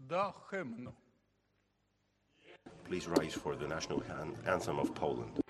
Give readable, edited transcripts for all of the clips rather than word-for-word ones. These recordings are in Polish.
do hymnu. Please rise for the national anthem of Poland.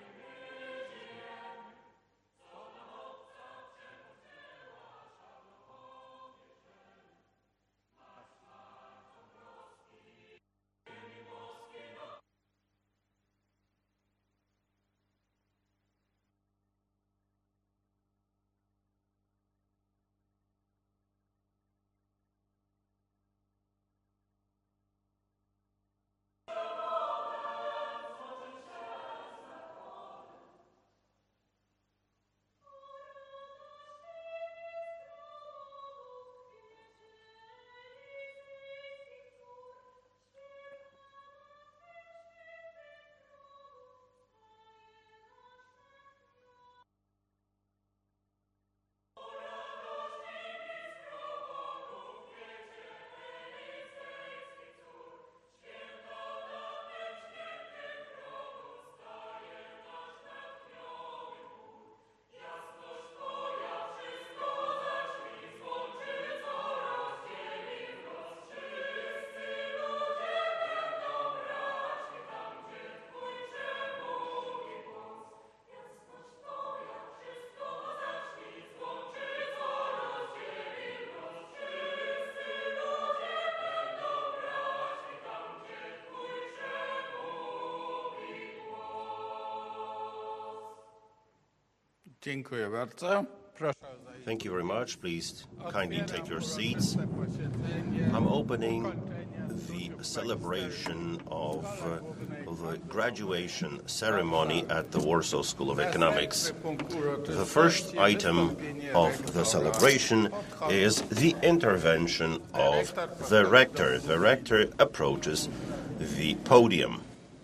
Dziękuję bardzo. Proszę. Thank you very much. Please kindly take your seats. I'm opening the celebration of the graduation ceremony at the Warsaw School of Economics. The first item of the celebration is the intervention of the rector. The rector approaches the podium.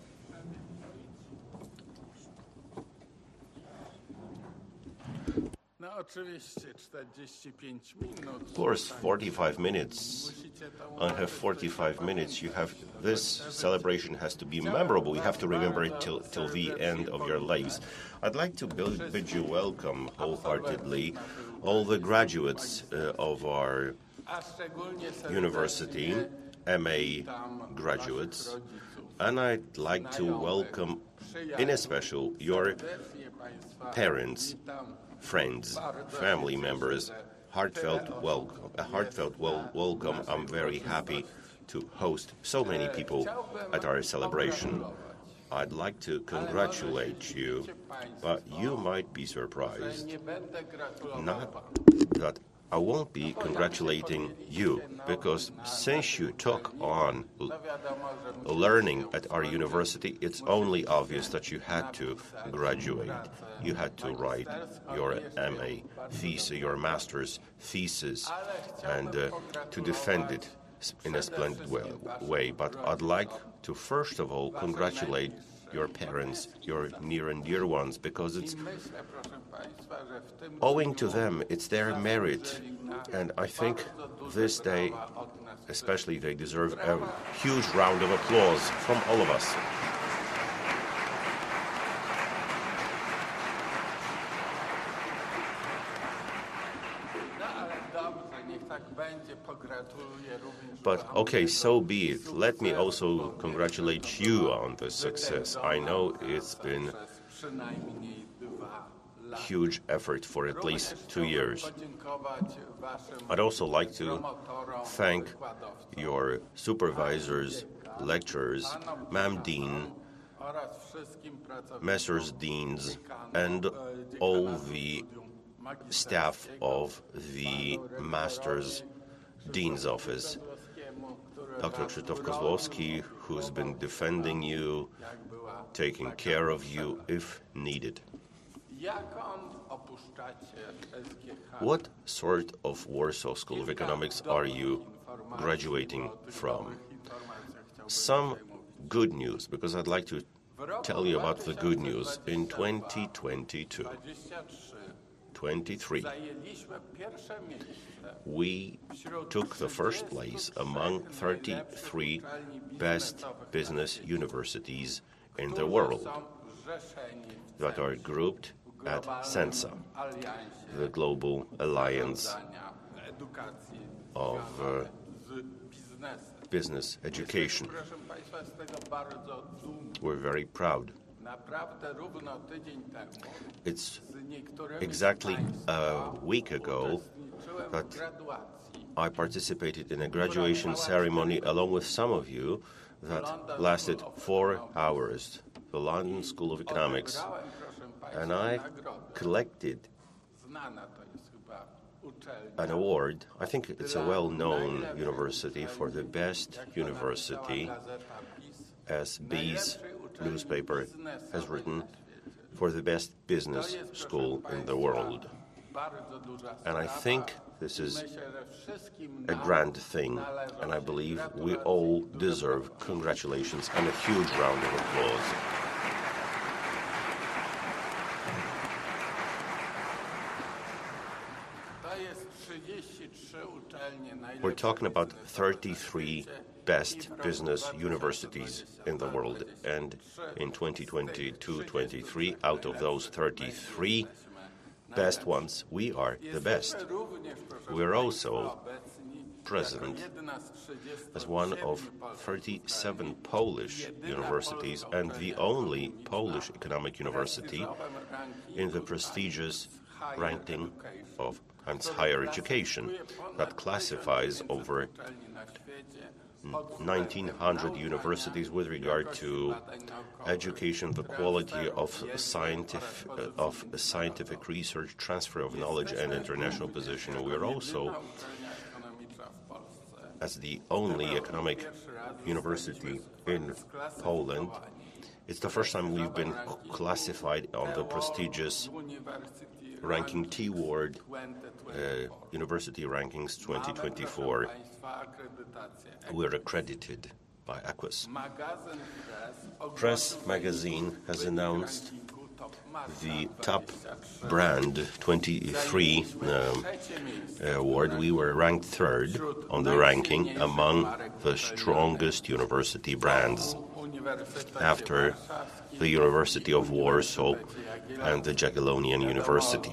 Of course, 45 minutes. I have 45 minutes. This celebration has to be memorable. You have to remember it till the end of your lives. I'd like to bid you welcome wholeheartedly all the graduates of our university, MA graduates, and I'd like to welcome in a special your parents, friends, family members. A heartfelt welcome. I'm very happy to host so many people at our celebration. I'd like to congratulate you, but you might be surprised. Not that I won't be congratulating you, because since you took on learning at our university, it's only obvious that you had to graduate. You had to write your MA thesis, your master's thesis, and to defend it in a splendid way. But I'd like to first of all congratulate your parents, your near and dear ones, because it's owing to them, it's their merit. And I think this day, especially, they deserve a huge round of applause from all of us. But okay, so be it. Let me also congratulate you on this success. I know it's been a huge effort for at least 2 years. I'd also like to thank your supervisors, lecturers, Ma'am Dean, Messrs. Deans, and all the staff of the Master's Dean's office. Dr. Krzysztof Kozłowski, who's been defending you, taking care of you if needed. What sort of Warsaw School of Economics are you graduating from? Some good news, because I'd like to tell you about the good news. In 2022, 23, we took the first place among 33 best business universities in the world that are grouped at CENSA, the Global Alliance of business education. Proszę Państwa, z tego bardzo dumny. We're very proud. Naprawdę równo tydzień temu It's z niektórymi exactly z a Państwa week ago uczestniczyłem that w graduacji. I participated in a graduation ceremony along with some of you that lasted 4 hours, the London School of Economics, Odebrałem, proszę Państwa, and I nagrodę. collected Znana to jest chyba uczelnia. an award. I think it's a well-known university for the best university, as B's newspaper has written, for the best business school in the world. And I think this is a grand thing, and I believe we all deserve congratulations and a huge round of applause. We're talking about 33 best business universities in the world, and in 2022-23, out of those 33 best ones, we are the best. We're also present as one of 37 Polish universities and the only Polish economic university in the prestigious ranking of higher education that classifies over 1,900 universities with regard to education, the quality of scientific research, transfer of knowledge, and international position. We are also, as the only economic university in Poland, it's the first time we've been classified on the prestigious ranking T-Word University Rankings 2024. We're accredited by Aquis. Press magazine has announced the top brand 23 award. We were ranked third on the ranking among the strongest university brands, after the University of Warsaw and the Jagiellonian University.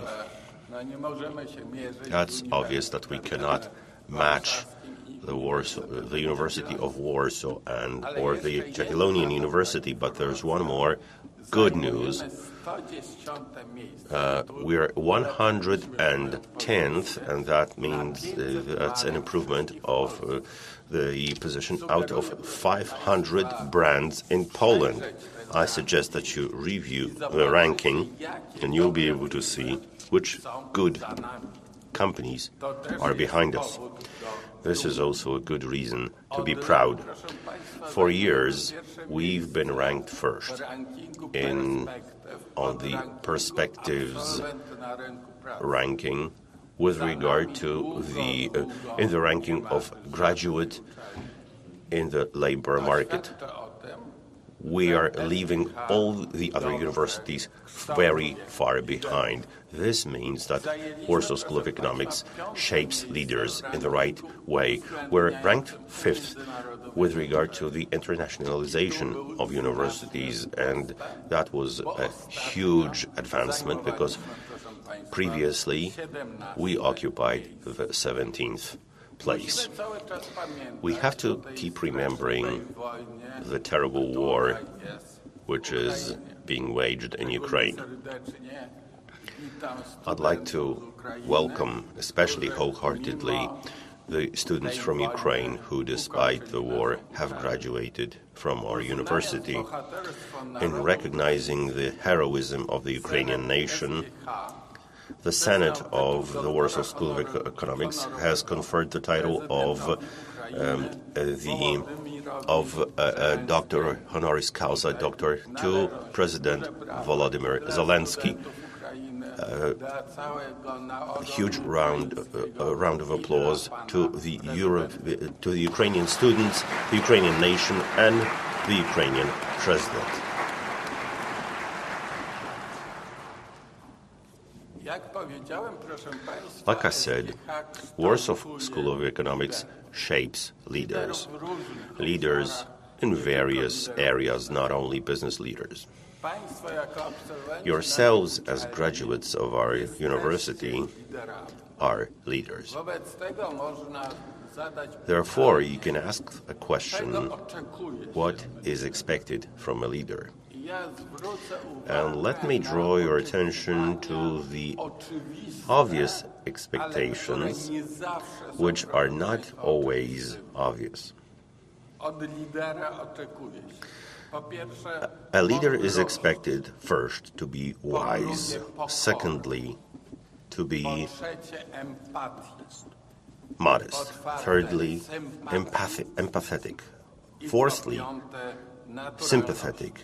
That's obvious that we cannot match the University of Warsaw or the Jagiellonian University, but there's one more good news. We're 110th, and that means that's an improvement of the position out of 500 brands in Poland. I suggest that you review the ranking, and you'll be able to see which good companies are behind us. This is also a good reason to be proud. For years, we've been ranked first on the Perspectives ranking with regard to in the ranking of graduate in the labor market. We are leaving all the other universities very far behind. This means that Warsaw School of Economics shapes leaders in the right way. We're ranked fifth with regard to the internationalization of universities, and that was a huge advancement because previously we occupied the 17th place. We have to keep remembering the terrible war which is being waged in Ukraine. I'd like to welcome, especially wholeheartedly, the students from Ukraine who, despite the war, have graduated from our university. In recognizing the heroism of the Ukrainian nation, the Senate of the Warsaw School of Economics has conferred the title of Doctor Honoris Causa Doctor to President Volodymyr Zelensky. A huge round of applause to the Ukrainian students, the Ukrainian nation, and the Ukrainian president. Like I said, Warsaw School of Economics shapes leaders. Leaders in various areas, not only business leaders. Yourselves, as graduates of our university, are leaders. Therefore, you can ask a question, Czego oczekuje się? what is expected from a leader? Ja zwrócę And uwagę let me na draw your attention to the oczywiste, obvious ale expectations, które nie zawsze są which are not prawdziwe. always obvious. Od lidera oczekuje się. Po pierwsze, A leader is mądrość. expected first to be wise, secondly, to be Po trzecie, empatię. modest, thirdly, empathetic, fourthly, Piąte, naturalność. sympathetic,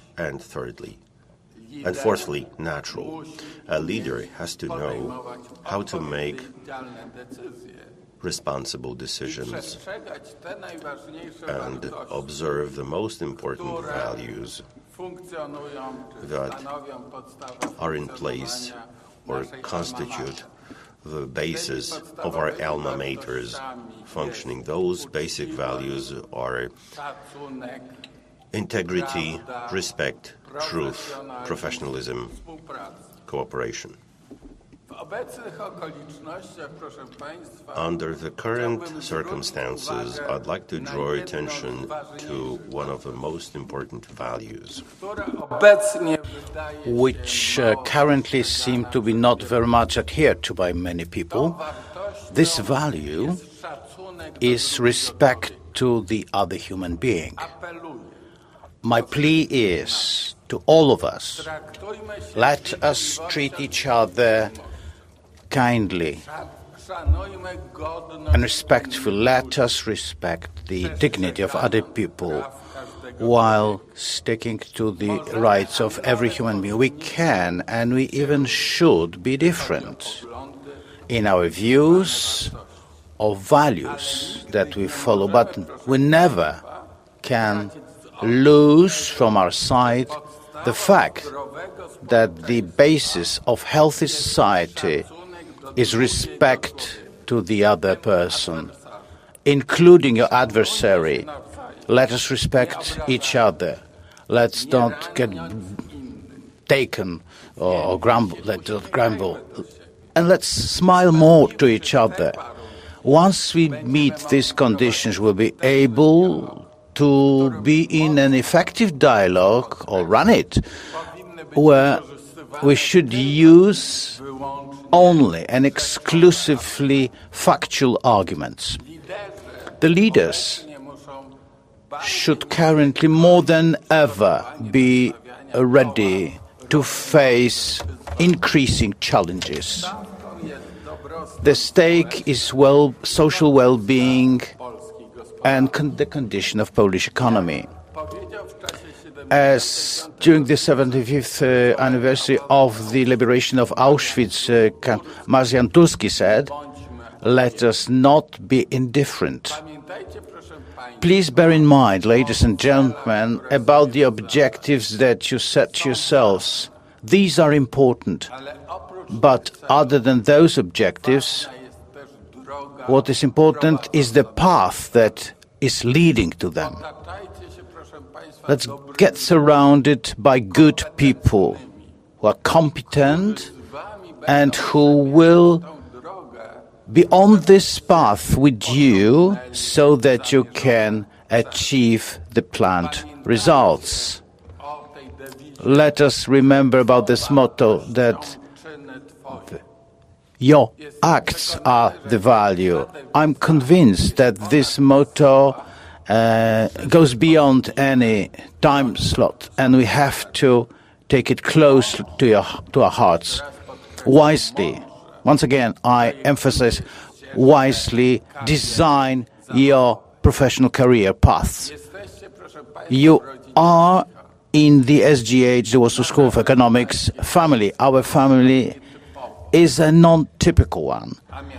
and fourthly, natural. A leader has to know how to make odpowiedzialne decyzje responsible i decisions przestrzegać te najważniejsze and wartości, observe the most important które values funkcjonują czy that stanowią podstawę are in place funkcjonowania or naszej constitute alma the basis of our alma maters functioning. Those basic values are mater. Szacunek, integrity, respect, truth, professionalism, współpraca. cooperation. W obecnych okolicznościach, proszę Państwa, Under the current chciałbym circumstances, zwrócić uwagę I'd like to na draw jedną z attention to ważniejszych, one of the most important values, która obecnie wydaje się which mało currently seem to be not very much adhered to by many people. wartością This value jest szacunek do is drugiego respect to the other human being. człowieka. Apeluję, My plea is to all of us, traktujmy się let us treat each other kindly szanujmy godność and respectfully. Let us respect the dignity of other people while sticking to the rights of every human being. We can and we even should be different in our views or values that we follow, but we never can lose from our sight the fact that the basis of healthy society is respect to the other person, including your adversary. Let us respect each other. Let's not get taken or grumble. Let's not grumble. And let's smile more to each other. Once we meet these conditions, we'll be able to be in an effective dialogue, or run it, where we should use only and exclusively factual arguments. The leaders should currently more than ever be ready to face increasing challenges. The stake is social well-being and the condition of Polish economy. As during the 75th anniversary of the liberation of Auschwitz, Marjan Turski said, let us not be indifferent. Please bear in mind, ladies and gentlemen, about the objectives that you set yourselves. These are important. But other than those objectives, what is important is the path that is leading to them. Let's get surrounded by good people who are competent and who will be on this path with you so that you can achieve the planned results. Let us remember about this motto that your acts are the value. I'm convinced that this motto goes beyond any time slot, and we have to take it close to our hearts. Wisely, once again, I emphasize, wisely design your professional career paths. You are in the SGH, the Warsaw School of Economics family. Our family is a non-typical one.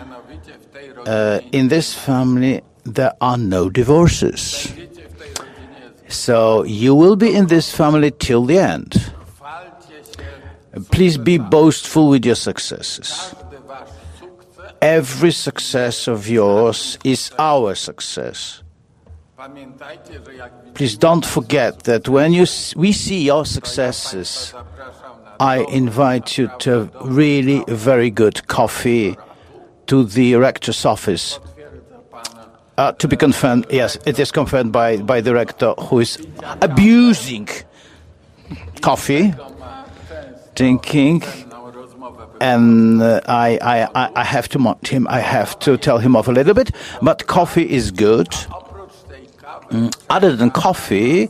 In this family, there are no divorces. So you will be in this family till the end. Please be boastful with your successes. Every success of yours is our success. Please don't forget that when we see your successes, I invite you to really very good coffee to the rector's office. To be confirmed, yes, it is confirmed by the rector, who is abusing coffee, drinking, and I have to mock him. I have to tell him off a little bit. But coffee is good. Other than coffee,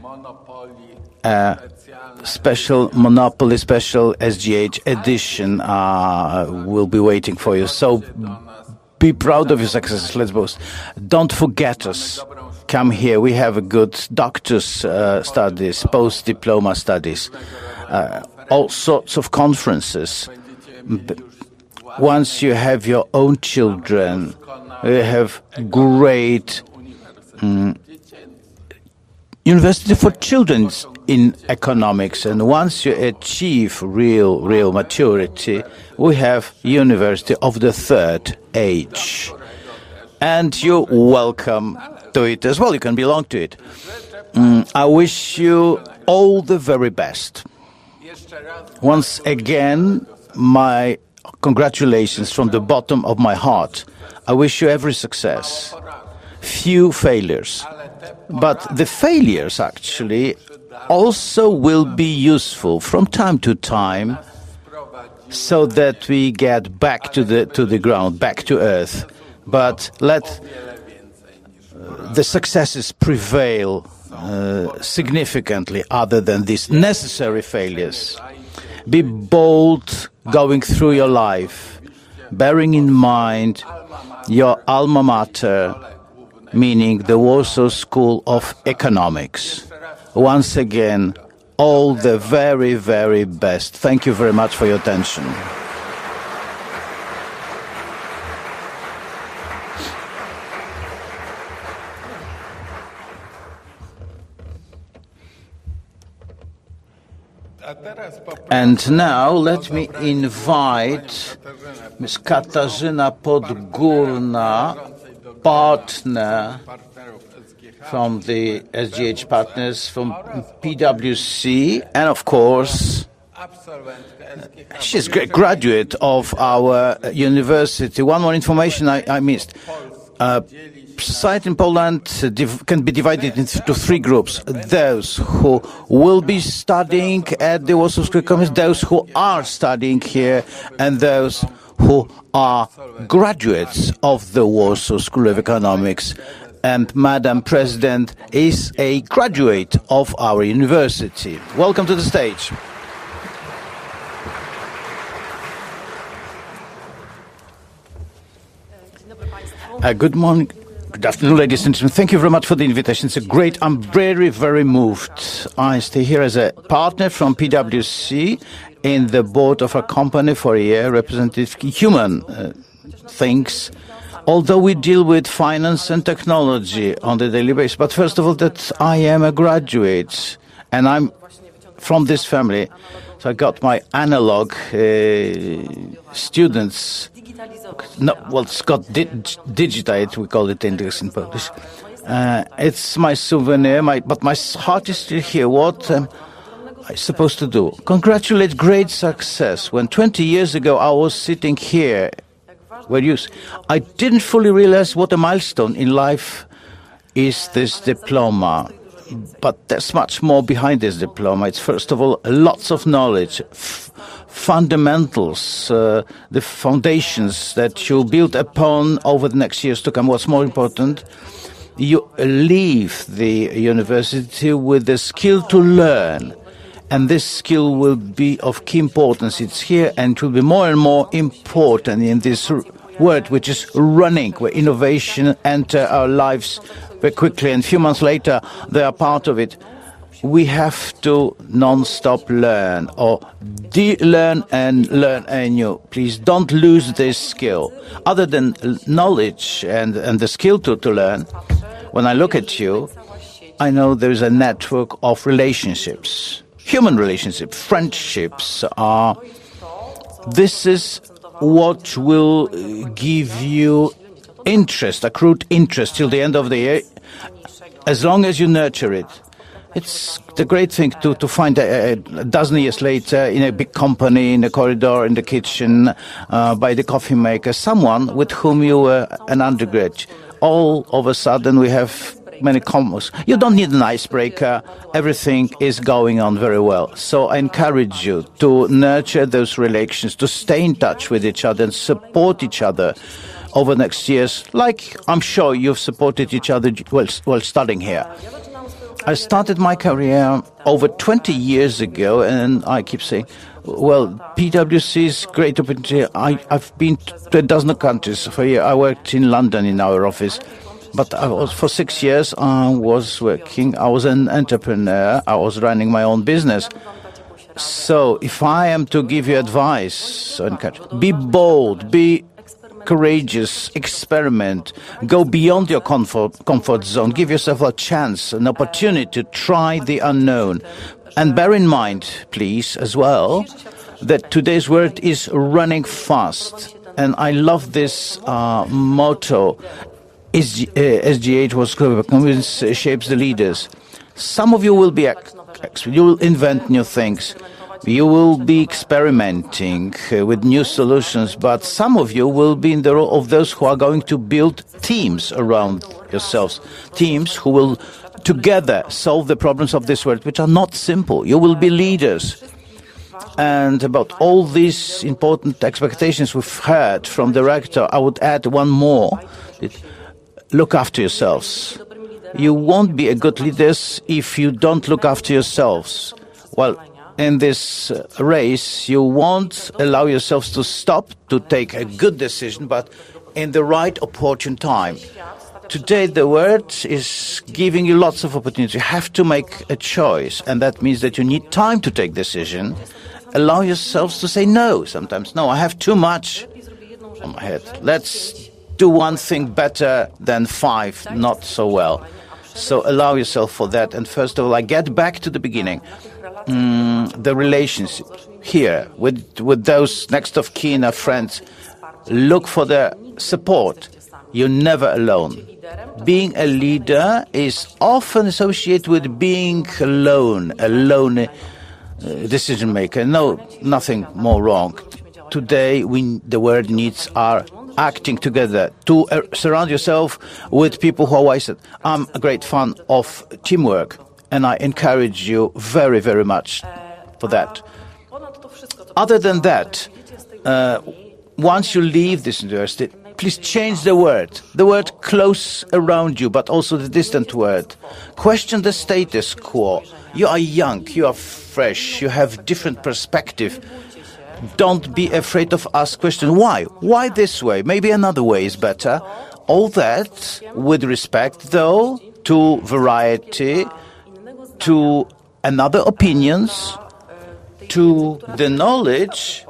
special Monopoly, special SGH edition will be waiting for you. So be proud of your successes. Let's boast. Don't forget us. Come here. We have a good doctor's studies, post-diploma studies, all sorts of conferences. Once you have your own children, you have great university for children in economics, and once you achieve real maturity, we have university of the third age, and you're welcome to it as well. You can belong to it. I wish you all the very best. Once again, my congratulations from the bottom of my heart. I wish you every success. Few failures. But the failures actually also will be useful from time to time, so that we get back to the ground, back to earth. But let the successes prevail significantly other than these necessary failures. Be bold going through your life, bearing in mind your alma mater, meaning the Warsaw School of Economics. Once again, all the very, very best. Thank you very much for your attention. And now let me invite Ms. Katarzyna Podgórna, partner from the SGH partners from PwC, and of course she's a graduate of our university. One more information I missed. Society in Poland can be divided into three groups: those who will be studying at the Warsaw School of Economics, those who are studying here, and those who are graduates of the Warsaw School of Economics. And Madam President is a graduate of our university. Welcome to the stage. Good morning. Good afternoon, ladies and gentlemen. Thank you very much for the invitation. It's a great, I'm very, very moved. I stay here as a partner from PwC in the board of a company for a year, representing human things, although we deal with finance and technology on the daily basis. But first of all, that I am a graduate, and I'm from this family. So I got my analog students. No, well, it's got digitized, we call it in Polish. It's my souvenir, but my heart is still here. What am I supposed to do? Congratulate great success. When 20 years ago I was sitting here, I didn't fully realize what a milestone in life is this diploma. But there's much more behind this diploma. It's first of all lots of knowledge, fundamentals, the foundations that you build upon over the next years to come. What's more important, you leave the university with the skill to learn. And this skill will be of key importance. It's here and it will be more and more important in this world which is running, where innovation enter our lives very quickly, and a few months later they are part of it. We have to non-stop learn, or de-learn and learn anew. Please don't lose this skill. Other than knowledge and the skill to learn, when I look at you, I know there's a network of relationships, human relationships, friendships. This is what will give you interest, accrued interest till the end of the year, as long as you nurture it. It's the great thing to find a dozen years later in a big company, in the corridor, in the kitchen, by the coffee maker, someone with whom you were an undergrad. all of a sudden we have many comments. You don't need an icebreaker. Everything is going on very well. So I encourage you to nurture those relations, to stay in touch with each other and support each other over the next years, like I'm sure you've supported each other while studying here. I started my career over 20 years ago, and I keep saying, well, PwC is a great opportunity. I've been to a dozen countries. For a year, I worked in London in our office. But for 6 years, I was working. I was an entrepreneur. I was running my own business. So if I am to give you advice, be bold, be courageous, experiment, go beyond your comfort zone, give yourself a chance, an opportunity to try the unknown. And bear in mind, please, as well, that today's world is running fast. And I love this motto. SGH was convinced shapes the leaders. Some of you will be you will invent new things. You will be experimenting with new solutions, but some of you will be in the role of those who are going to build teams around yourselves. Teams who will together solve the problems of this world, which are not simple. You will be leaders. And about all these important expectations we've heard from the rector, I would add one more. Look after yourselves. You won't be a good leaders if you don't look after yourselves. Well, in this race, you won't allow yourselves to stop to take a good decision, but in the right opportune time. Today, the world is giving you lots of opportunities. You have to make a choice, and that means that you need time to take decision. Allow yourselves to say no. Sometimes, no, I have too much on my head. Let's do one thing better than 5 not so well. So allow yourself for that. And first of all, I get back to the beginning. The relations here with those next of kin or friends. Look for the support. You're never alone. Being a leader is often associated with being alone, a lone decision maker. No, nothing more wrong. Today, the world needs our acting together, to surround yourself with people who are wise. I'm a great fan of teamwork, and I encourage you very, very much for that. Other than that, once you leave this university, please change the word close around you, but also the distant word. Question the status quo. You are young, you are fresh, you have different perspective. Don't be afraid of ask questions. Why? Why this way? Maybe another way is better. All that with respect, though, to variety, to another opinions, to the knowledge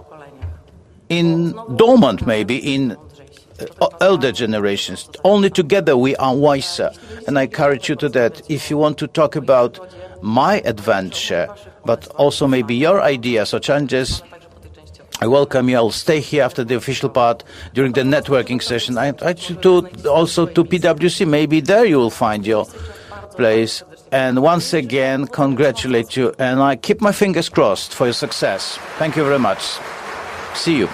in dormant, maybe in elder generations. Only together we are wiser. And I encourage you to that. If you want to talk about my adventure, but also maybe your ideas or challenges, I welcome you. I'll stay here after the official part during the networking session. I invite you also to PwC. Maybe there you will find your place. And once again, congratulate you. And I keep my fingers crossed for your success. Thank you very much. See you.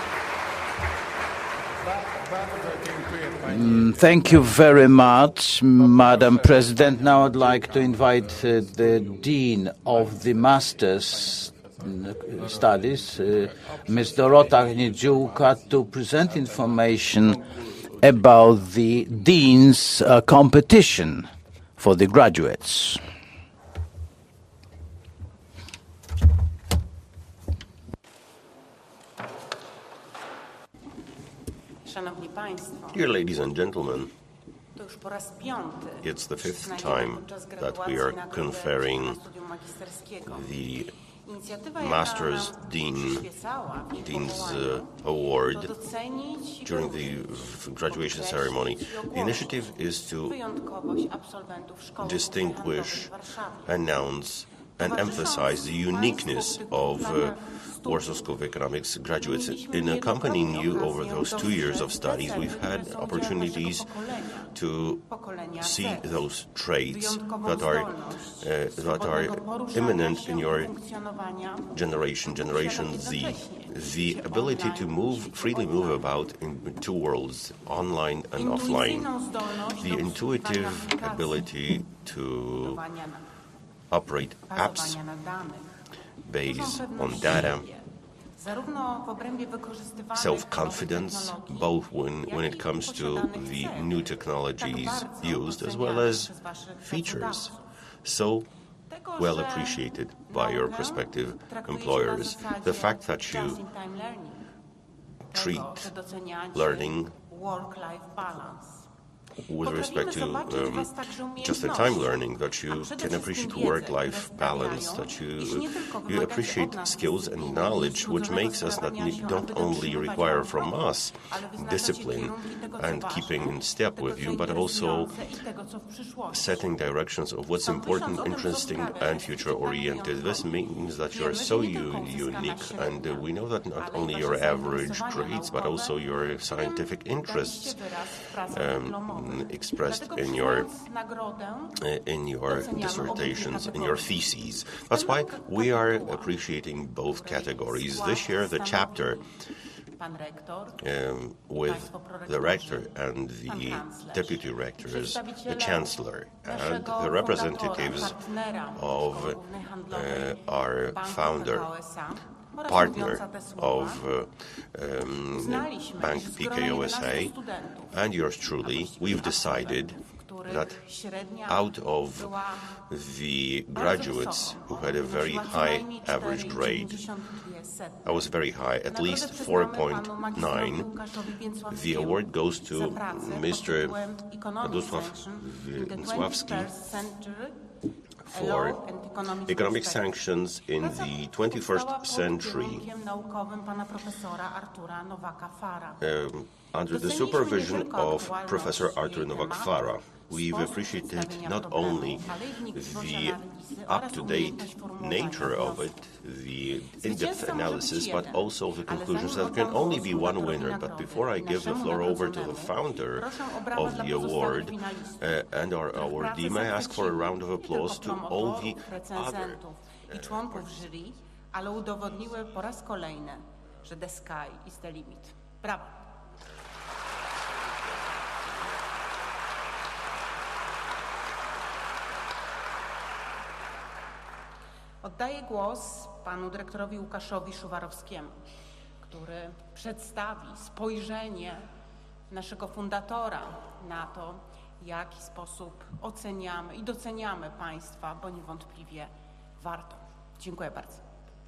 Thank you very much, Madam President. Now I'd like to invite the Dean of the Master's Studies, Ms. Dorota Niedziółka, to present information about the Dean's competition for the graduates. Dear ladies and gentlemen, it's the 5th time that we are conferring the Master's Dean's Award during the graduation ceremony. The initiative is to distinguish, announce, and emphasize the uniqueness of Warsaw School of Economics graduates. In accompanying you over those 2 years of studies, we've had opportunities to see those traits that are imminent in your generation, Generation Z. The ability to freely move about in two worlds, online and offline. The intuitive ability to operate apps based on data, self-confidence, both when it comes to the new technologies used, as well as features, so well appreciated by your prospective employers. The fact that you treat learning with respect to just-in-time learning, that you can appreciate work-life balance, that you appreciate skills and knowledge, which makes us don't only require from us discipline and keeping in step with you, but also setting directions of what's important, interesting, and future-oriented. This means that you're so unique, and we know that not only your average grades, but also your scientific interests expressed in your dissertations, in your theses. That's why we are appreciating both categories. This year, the chapter with the rector and the deputy rectors, the chancellor, and the representatives of our founder, partner of Bank PKO SA, and yours truly, we've decided that out of the graduates who had a very high average grade, I was very high, at least 4.9, the award goes to Mr. Radosław Więcławski for economic sanctions in the 21st century under the supervision of Professor Artur Nowak-Fara. We've appreciated not only the up-to-date nature of it, the in-depth analysis, but also the conclusions. There can only be one winner. But before I give the floor over to the founder of the award and our awardee, may I ask for a round of applause to all the other jury, ale udowodniły po raz kolejny, że the sky is the limit. Brawo! Oddaję głos panu dyrektorowi Łukaszowi Szuwarowskiemu, który przedstawi spojrzenie naszego fundatora na to, w jaki sposób oceniamy i doceniamy państwa, bo niewątpliwie warto. Dziękuję bardzo.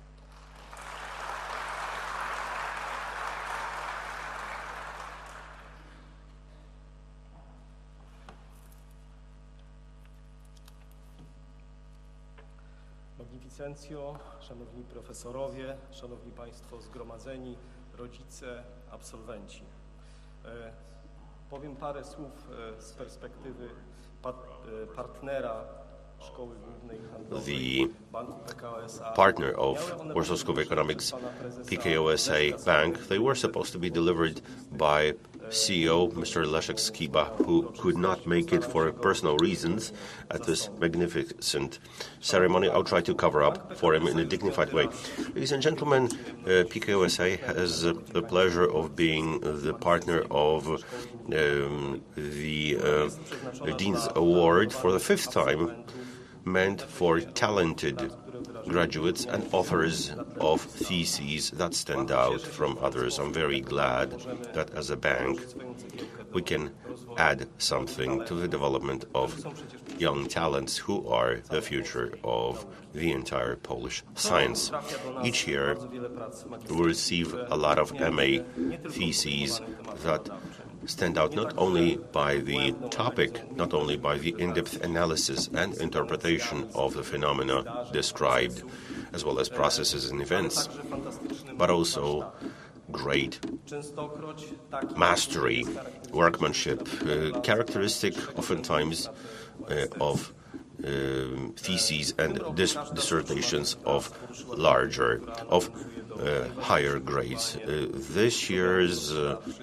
Magnificencjo, szanowni profesorowie, szanowni państwo zgromadzeni, rodzice, absolwenci. Powiem parę słów z perspektywy partnera Szkoły Głównej Handlowej Banku PKO SA. Partner of Warsaw School of Economics, PKO SA Bank. They were supposed to be delivered by CEO Mr. Leszek Skiba, who could not make it for personal reasons at this magnificent ceremony. I'll try to cover up for him in a dignified way. Ladies and gentlemen, PKO SA has the pleasure of being the partner of the Dean's Award for the fifth time, meant for talented graduates and authors of theses that stand out from others. I'm very glad that as a bank we can add something to the development of young talents who are the future of the entire Polish science. Each year we receive a lot of MA theses that stand out not only by the topic, not only by the in-depth analysis and interpretation of the phenomena described, as well as processes and events, but also great mastery, workmanship, characteristic oftentimes of theses and dissertations of higher grades. This year's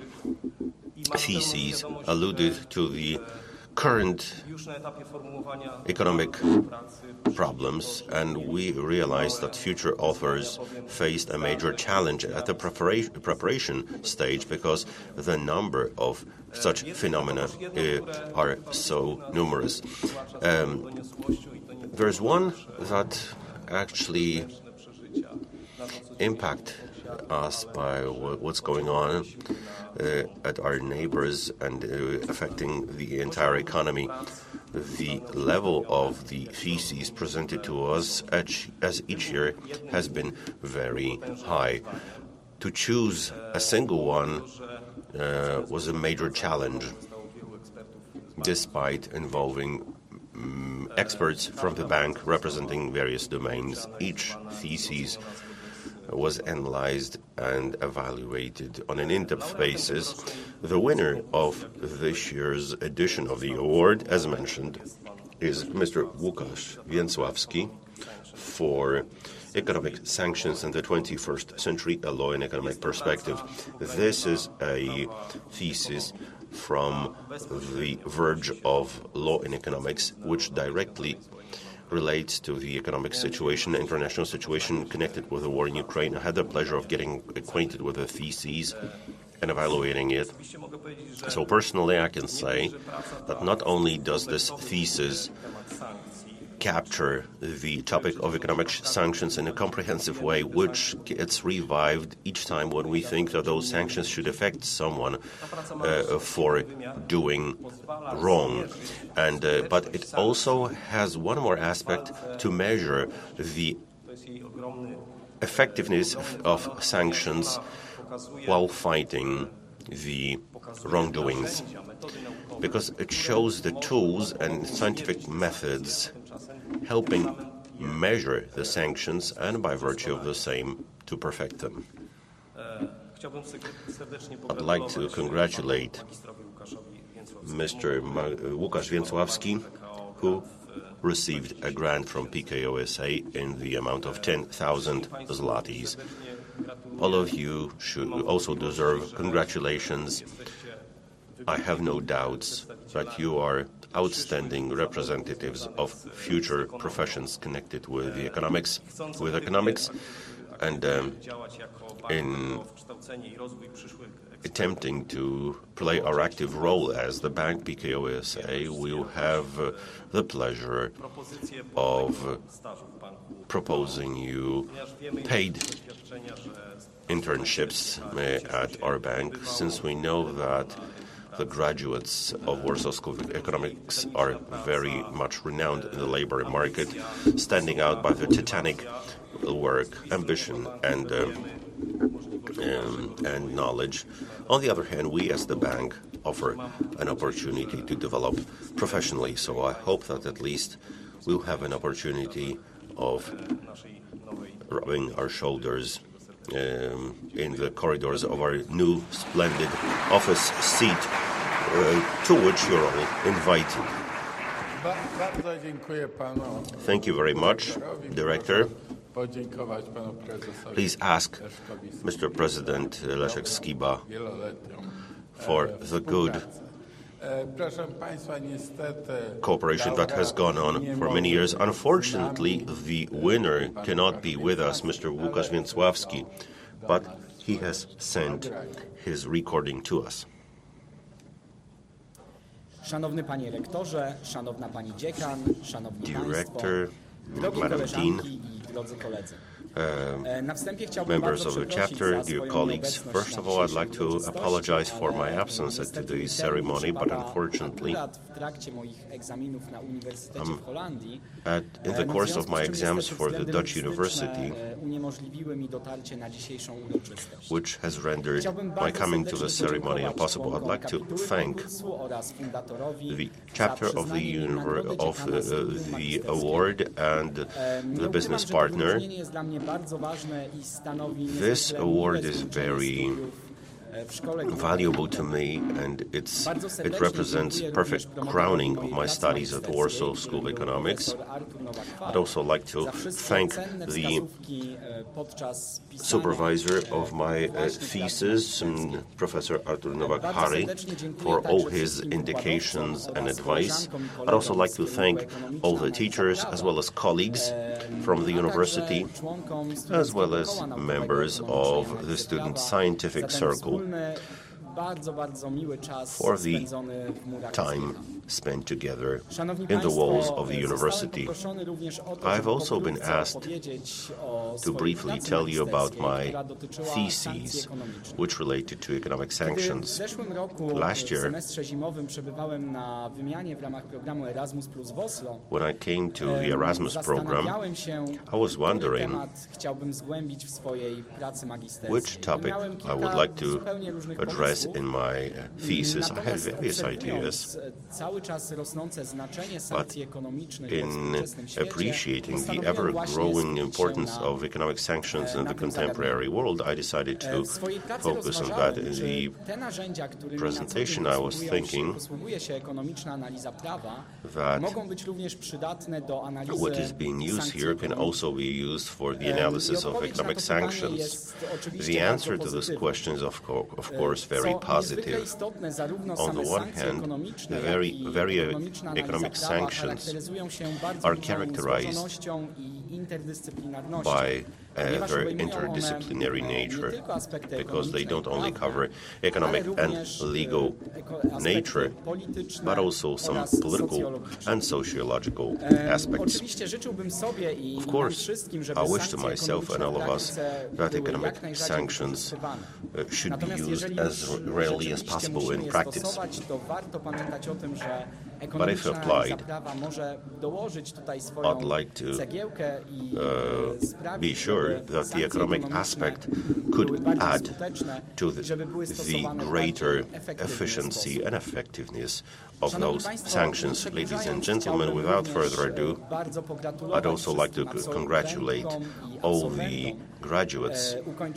theses alluded to the current economic problems, and we realized that future authors faced a major challenge at the preparation stage because the number of such phenomena are so numerous. There's one that actually impact us by what's going on at our neighbors and affecting the entire economy. The level of the theses presented to us as each year has been very high. To choose a single one was a major challenge, despite involving experts from the bank representing various domains. Each thesis was analyzed and evaluated on an in-depth basis. The winner of this year's edition of the award, as mentioned, is Mr. Łukasz Więcławski for Economic Sanctions in the 21st Century, a Law and Economic Perspective. This is a thesis from the verge of law and economics, which directly relates to the economic situation, international situation connected with the war in Ukraine. I had the pleasure of getting acquainted with the theses and evaluating it. So personally, I can say that not only does this thesis capture the topic of economic sanctions in a comprehensive way, which gets revived each time when we think that those sanctions should affect someone for doing wrong. And but it also has one more aspect to measure the effectiveness of sanctions while fighting the wrongdoings, because it shows the tools and scientific methods helping measure the sanctions and, by virtue of the same, to perfect them. I'd like to congratulate Mr. Łukasz Więcławski, who received a grant from PKO SA in the amount of 10,000 zlotys. All of you should also deserve congratulations. I have no doubts that you are outstanding representatives of future professions connected with the economics, and in attempting to play our active role as the bank PKO SA, we will have the pleasure of proposing you paid internships at our bank, since we know that the graduates of Warsaw School of Economics are very much renowned in the labor market, standing out by their titanic work, ambition, and knowledge. On the other hand, we as the bank offer an opportunity to develop professionally, so I hope that at least we'll have an opportunity of rubbing our shoulders in the corridors of our new splendid office seat, to which you're all invited. Thank you very much, Director. Please ask Mr. President Leszek Skiba for the good cooperation that has gone on for many years. Unfortunately, the winner cannot be with us, Mr. Łukasz Więcławski, but he has sent his recording to us. Szanowny panie rektorze, szanowna pani dziekan, szanowni Director, państwo, drogie Madam Dean, koleżanki i drodzy koledzy. Na wstępie chciałbym members bardzo of the przeprosić chapter, za dear swoją colleagues, nieobecność first na of all, I'd dzisiejszej like to uroczystości, apologize for my ale absence at niestety today's termin ceremony, but przypada unfortunately, akurat w trakcie moich egzaminów na Uniwersytecie w Holandii. in the course of my exams for the Dutch University, uniemożliwiły mi dotarcie na dzisiejszą uroczystość. which has rendered Chciałbym my bardzo coming to the serdecznie ceremony podziękować impossible. I'd like to członkom thank kapituły oraz fundatorowi the chapter za of the przyznanie mi nagrody dziekana studium the magisterskiego. award and Nie the ukrywam, business że to partner. wyróżnienie jest dla mnie bardzo ważne i stanowi This niezwykle award miłe is złączenie very studiów valuable to me, and it represents perfect crowning of my studies at Warsaw School of Economics. I'd also like to thank the supervisor of my thesis, Professor Artur Nowak-Hari, for all his indications and advice. I'd also like to thank all the teachers as well as colleagues from the university, as well as members of the Student Scientific Circle for the time spent together in the walls of the university. I've also been asked to briefly tell you about my theses, which related to economic sanctions. Last year, when I came to the Erasmus program, I was wondering which topic I would like to address in my thesis. I had various ideas, but in appreciating the ever-growing importance of economic sanctions in the contemporary world, I decided to focus on that. In the presentation, I was thinking that what is being used here can also be used for the analysis of economic sanctions. The answer to this question is, of course, very positive. On the one hand, the very economic sanctions are characterized by their interdisciplinary nature, because they don't only cover economic and legal nature, but also some political and sociological aspects. Of course, I wish to myself and all of us that economic sanctions should be used as rarely as possible in practice. But if applied, I'd like to be sure that the economic aspect could add to the greater efficiency and effectiveness of those sanctions. Ladies and gentlemen, without further ado, I'd also like to congratulate all the graduates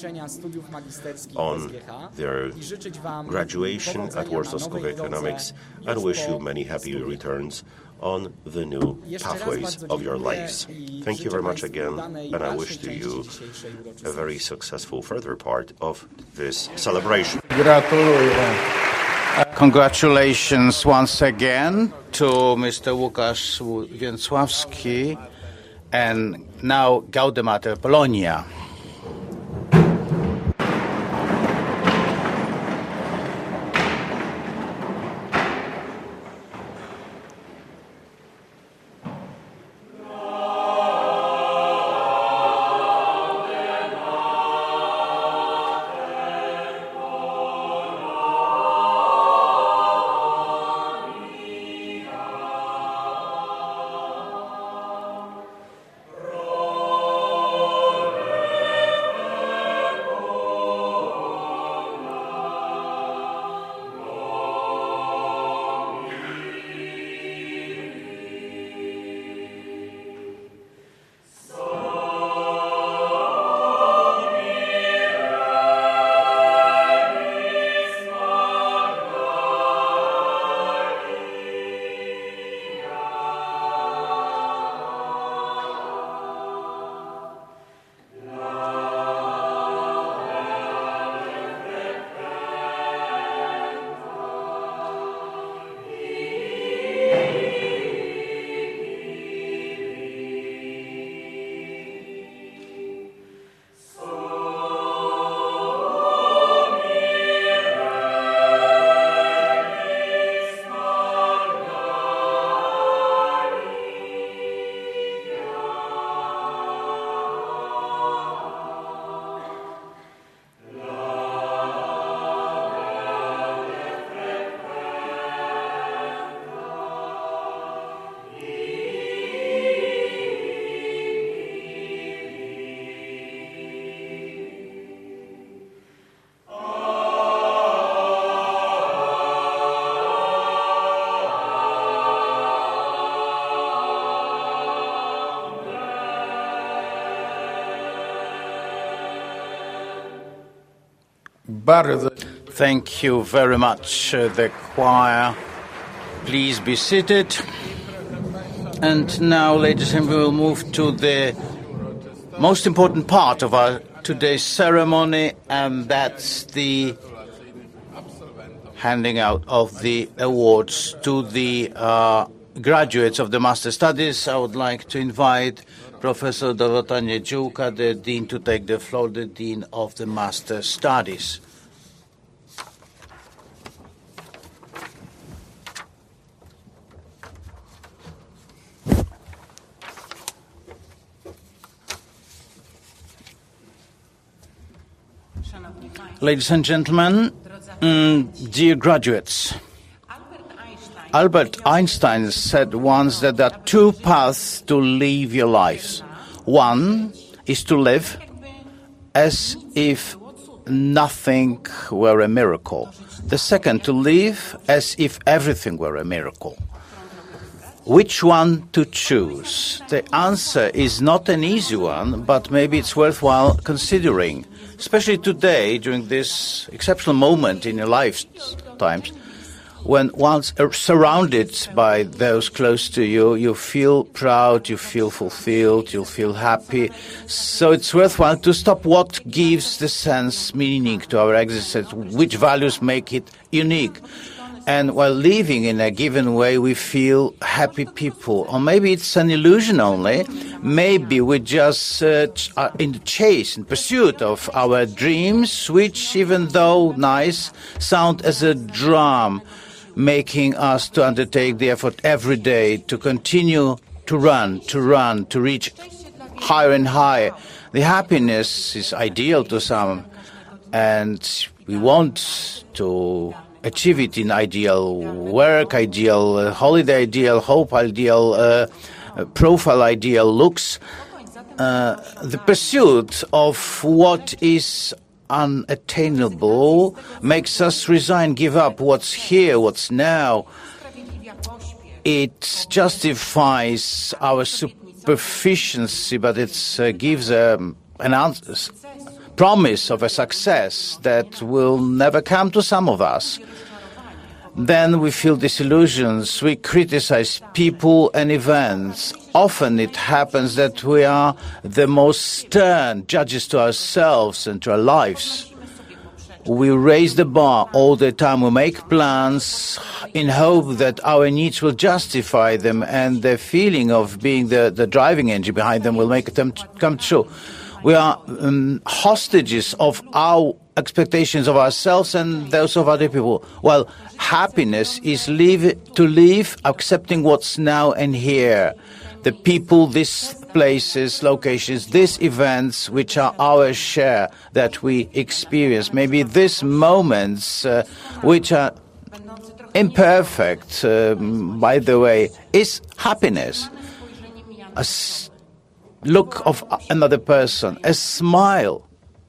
on their graduation at Warsaw School of Economics and wish you many happy returns on the new pathways of your lives. Thank you very much again, and I wish to you a very successful further part of this celebration. Congratulations once again to Mr. Łukasz Więcławski, and now Gaude Mater Polonia. Thank you very much, the choir. Please be seated. And now, ladies and gentlemen, we will move to the most important part of our today's ceremony, and that's the handing out of the awards to the graduates of the Master Studies. I would like to invite Professor Dorota Niedziółka, the Dean, to take the floor, the Dean of the Master Studies. Ladies and gentlemen, dear graduates, Albert Einstein said once that there are two paths to live your lives. One is to live as if nothing were a miracle. The second, to live as if everything were a miracle. Which one to choose? The answer is not an easy one, but maybe it's worthwhile considering. Especially today, during this exceptional moment in your lifetimes, when once surrounded by those close to you, you feel proud, you feel fulfilled, you feel happy. So it's worthwhile to stop what gives the sense, meaning to our existence, which values make it unique. And while living in a given way, we feel happy people. Or maybe it's an illusion only. Maybe we just are in the chase, in pursuit of our dreams, which, even though nice, sound as a drum, making us to undertake the effort every day to continue to run, to reach higher and higher. The happiness is ideal to some, and we want to achieve it in ideal work, ideal holiday, ideal hope, ideal profile, ideal looks. The pursuit of what is unattainable makes us resign, give up what's here, what's now. It justifies our superficiency, but it gives an promise of a success that will never come to some of us. Then we feel disillusions, we criticize people and events. Often it happens that we are the most stern judges to ourselves and to our lives. We raise the bar all the time. We make plans in hope that our needs will justify them, and the feeling of being the driving engine behind them will make them come true. We are hostages of our expectations of ourselves and those of other people. Well, happiness is to live accepting what's now and here. The people, these places, locations, these events which are our share that we experience. Maybe these moments which are imperfect, by the way, is happiness. A look of another person, a smile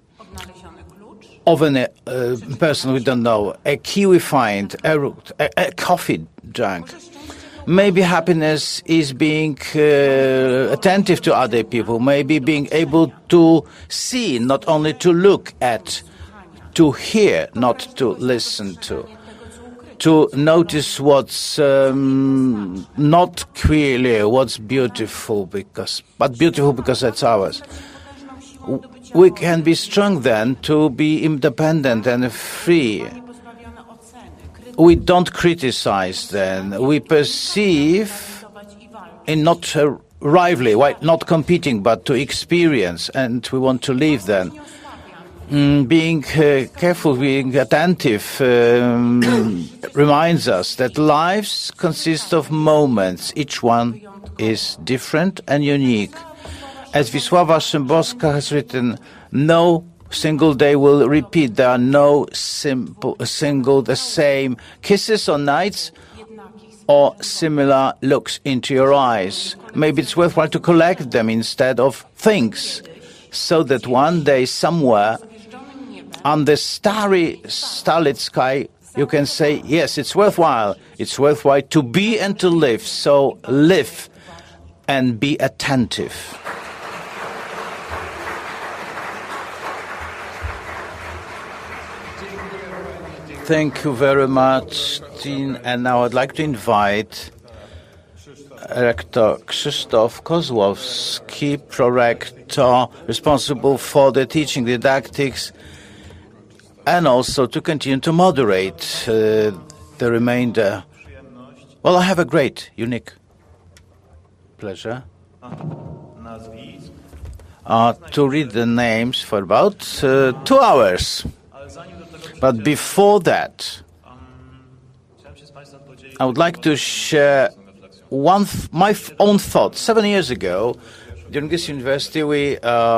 of a person we don't know, a key we find, a coffee drunk. Maybe happiness is being attentive to other people, maybe being able to see, not only to look at, to hear, not to listen to notice what's not clearly, what's beautiful, but beautiful because it's ours. We can be strong then to be independent and free. We don't criticize then. We perceive in not rivalry, not competing, but to experience, and we want to live then. Being careful, being attentive reminds us that lives consist of moments. Each one is different and unique. As Wisława Szymborska has written, no single day will repeat. There are no the same kisses or nights or similar looks into your eyes. Maybe it's worthwhile to collect them instead of things, so that one day somewhere on the starlit sky you can say, yes, it's worthwhile. It's worthwhile to be and to live. So live and be attentive. Thank you very much, Dean. And now I'd like to invite Rector Krzysztof Kozłowski, Prorector, responsible for the teaching didactics, and also to continue to moderate the remainder. Well, I have a great, unique pleasure to read the names for about 2 hours. But before that, I would like to share my own thoughts. 7 years ago, during this university, we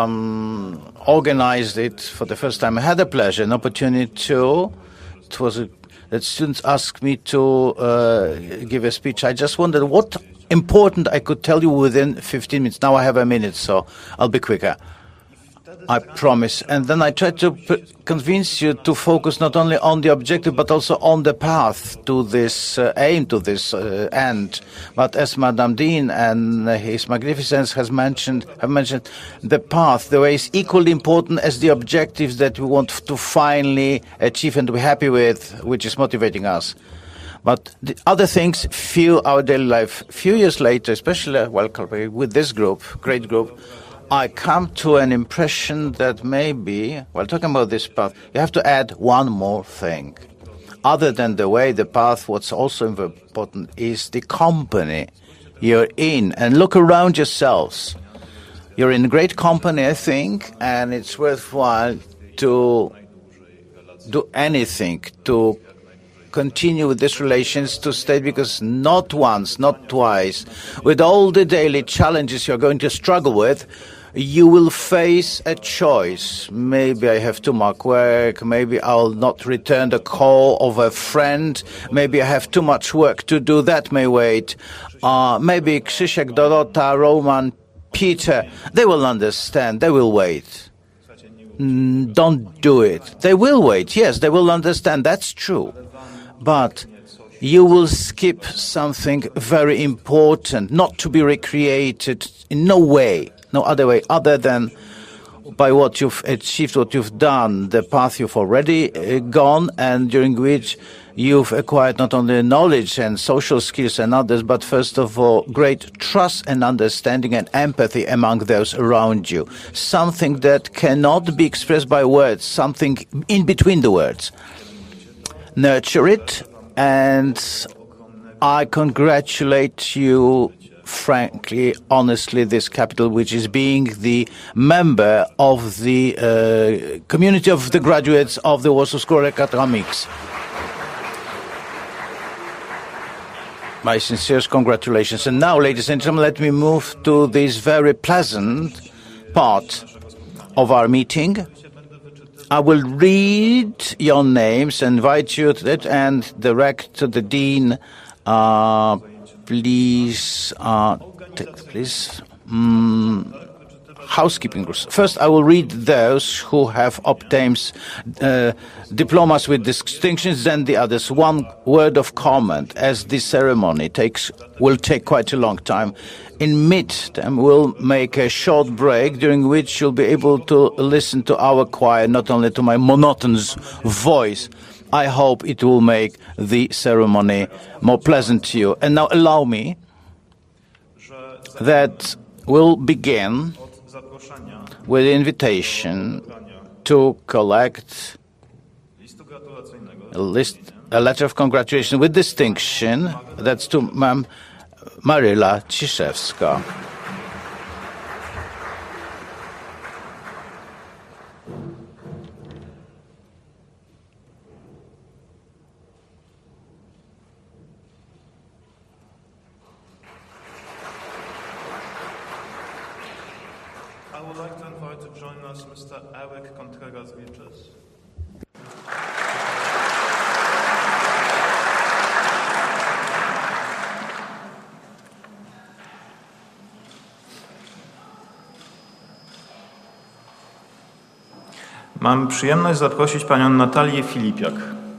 organized it for the first time. I had the pleasure, an opportunity to. It was that students asked me to give a speech. I just wondered what important I could tell you within 15 minutes. Now I have a minute, so I'll be quicker. I promise. And then I tried to convince you to focus not only on the objective, but also on the path to this aim, to this end. But as Madame Dean and His Magnificence have mentioned, the path, the way is equally important as the objectives that we want to finally achieve and be happy with, which is motivating us. But the other things fuel our daily life. A few years later, especially with this group, great group, I come to an impression that maybe, while talking about this path, you have to add one more thing. Other than the way, the path, what's also important is the company you're in. And look around yourselves. You're in great company, I think, and it's worthwhile to do anything to continue with these relations, to stay, because not once, not twice, with all the daily challenges you're going to struggle with, you will face a choice. Maybe I have too much work, maybe I'll not return the call of a friend, maybe I have too much work to do, that may wait. Maybe Krzysiek, Dorota, Roman, Peter, they will understand, they will wait. Don't do it. They will wait, yes, they will understand, that's true. But you will skip something very important, not to be recreated in no way, no other way, other than by what you've achieved, what you've done, the path you've already gone, and during which you've acquired not only knowledge and social skills and others, but first of all, great trust and understanding and empathy among those around you. Something that cannot be expressed by words, something in between the words. Nurture it, and I congratulate you, frankly, honestly, this capital, which is being the member of the community of the graduates of the Warsaw School of Economics. My sincerest congratulations. And now, ladies and gentlemen, let me move to this very pleasant part of our meeting. I will read your names, invite you to it, and direct to the Dean, please, housekeeping rules. First, I will read those who have obtained diplomas with distinctions, then the others. One word of comment, as the ceremony will take quite a long time. In mid-term, we'll make a short break during which you'll be able to listen to our choir, not only to my monotonous voice. I hope it will make the ceremony more pleasant to you. And now allow me that we'll begin with the invitation to collect a letter of congratulation with distinction. That's to Ma'am Maryla Ciszewska. I would like to invite to join us Mr. Eric Contreras-Wilches. Mam przyjemność zaprosić panią Natalię Filipiak.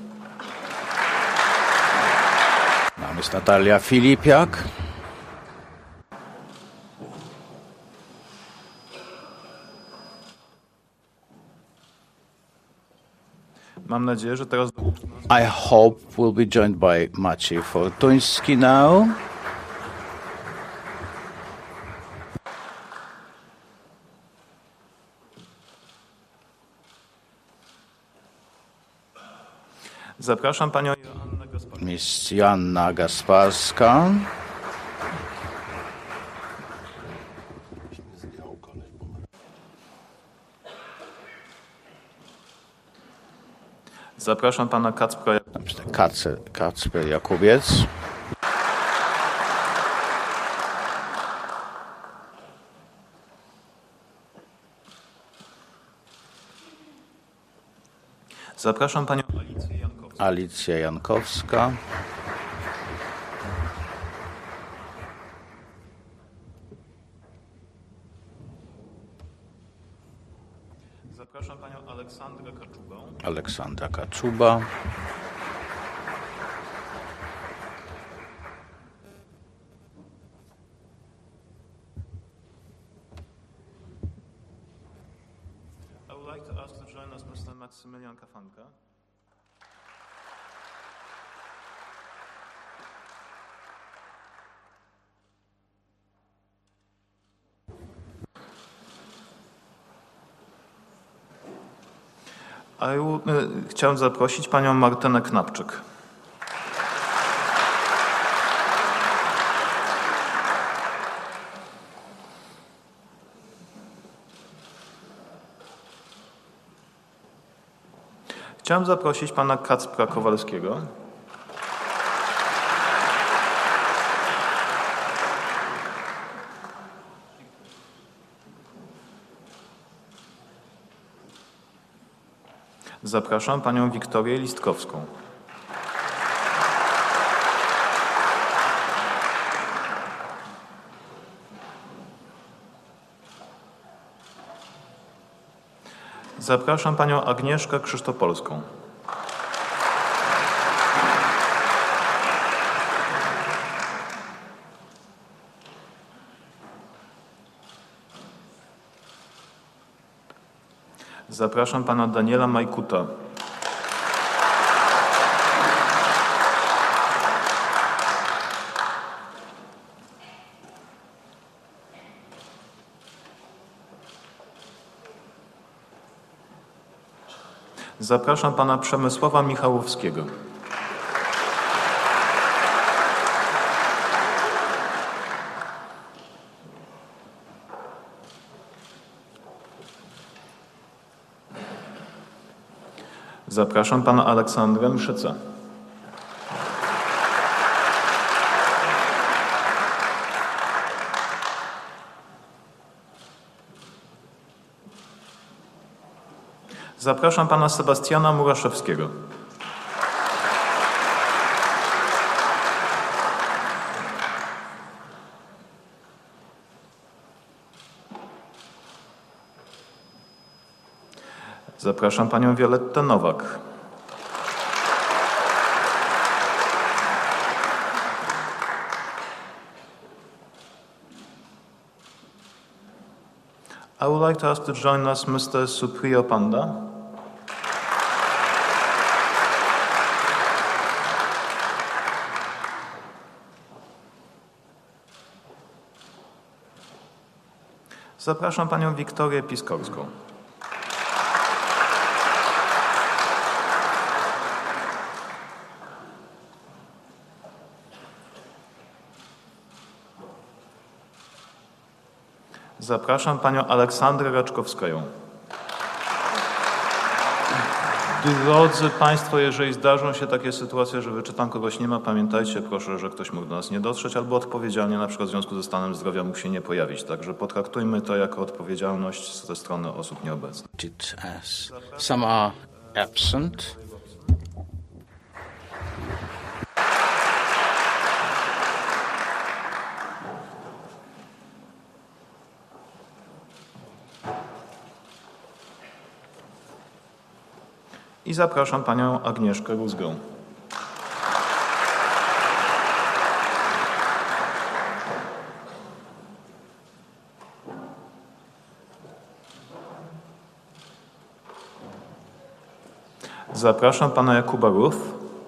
Nam jest Natalia Filipiak. Mam nadzieję, że teraz... I hope we'll be joined by Maciej Fortuński now. Zapraszam panią Joannę Gasparską. Miss Joanna Gasparska. Zapraszam pana Kacpra. Kacper Jakubiec. Zapraszam panią Alicję Jankowską. Alicja Jankowska. Zapraszam panią Aleksandrę Kaczubę. Aleksandra Kaczuba. I would like to ask to join us Mr. Maksymilian Kafanka. Chciałem zaprosić panią Martynę Knapczyk. Chciałem zaprosić pana Kacpra Kowalskiego. Zapraszam panią Wiktorię Listkowską. Zapraszam panią Agnieszkę Krzysztopolską. Zapraszam pana Daniela Majkuta. Zapraszam pana Przemysława Michałowskiego. Zapraszam pana Aleksandrę Mszycę. Zapraszam pana Sebastiana Muraszewskiego. Zapraszam panią Violettę Nowak. I would like to ask to join us Mr. Supriyo Panda. Zapraszam panią Wiktorię Piskorską. Zapraszam panią Aleksandrę Raczkowską. Drodzy państwo, jeżeli zdarzą się takie sytuacje, że wyczytam kogoś nie ma, pamiętajcie proszę, że ktoś mógł do nas nie dotrzeć albo odpowiedzialnie na przykład w związku ze stanem zdrowia mógł się nie pojawić. Także potraktujmy to jako odpowiedzialność ze strony osób nieobecnych. Some are absent. I zapraszam panią Agnieszkę Rózgę. Zapraszam pana Jakuba Ruth.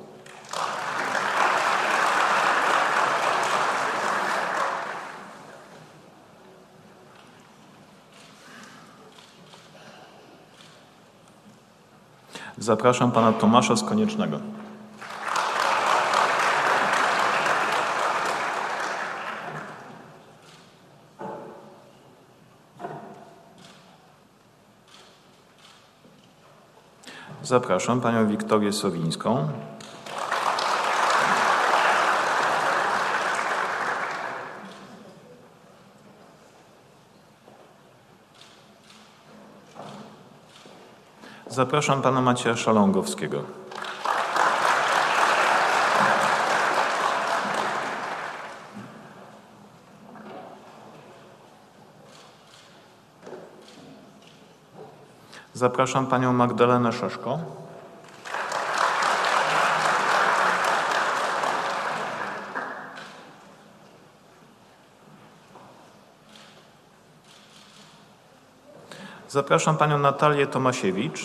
Zapraszam pana Tomasza z Koniecznego. Zapraszam panią Wiktorię Sowińską. Zapraszam pana Macieja Szalągowskiego. Zapraszam panią Magdalenę Szeszko. Zapraszam panią Natalię Tomasiewicz.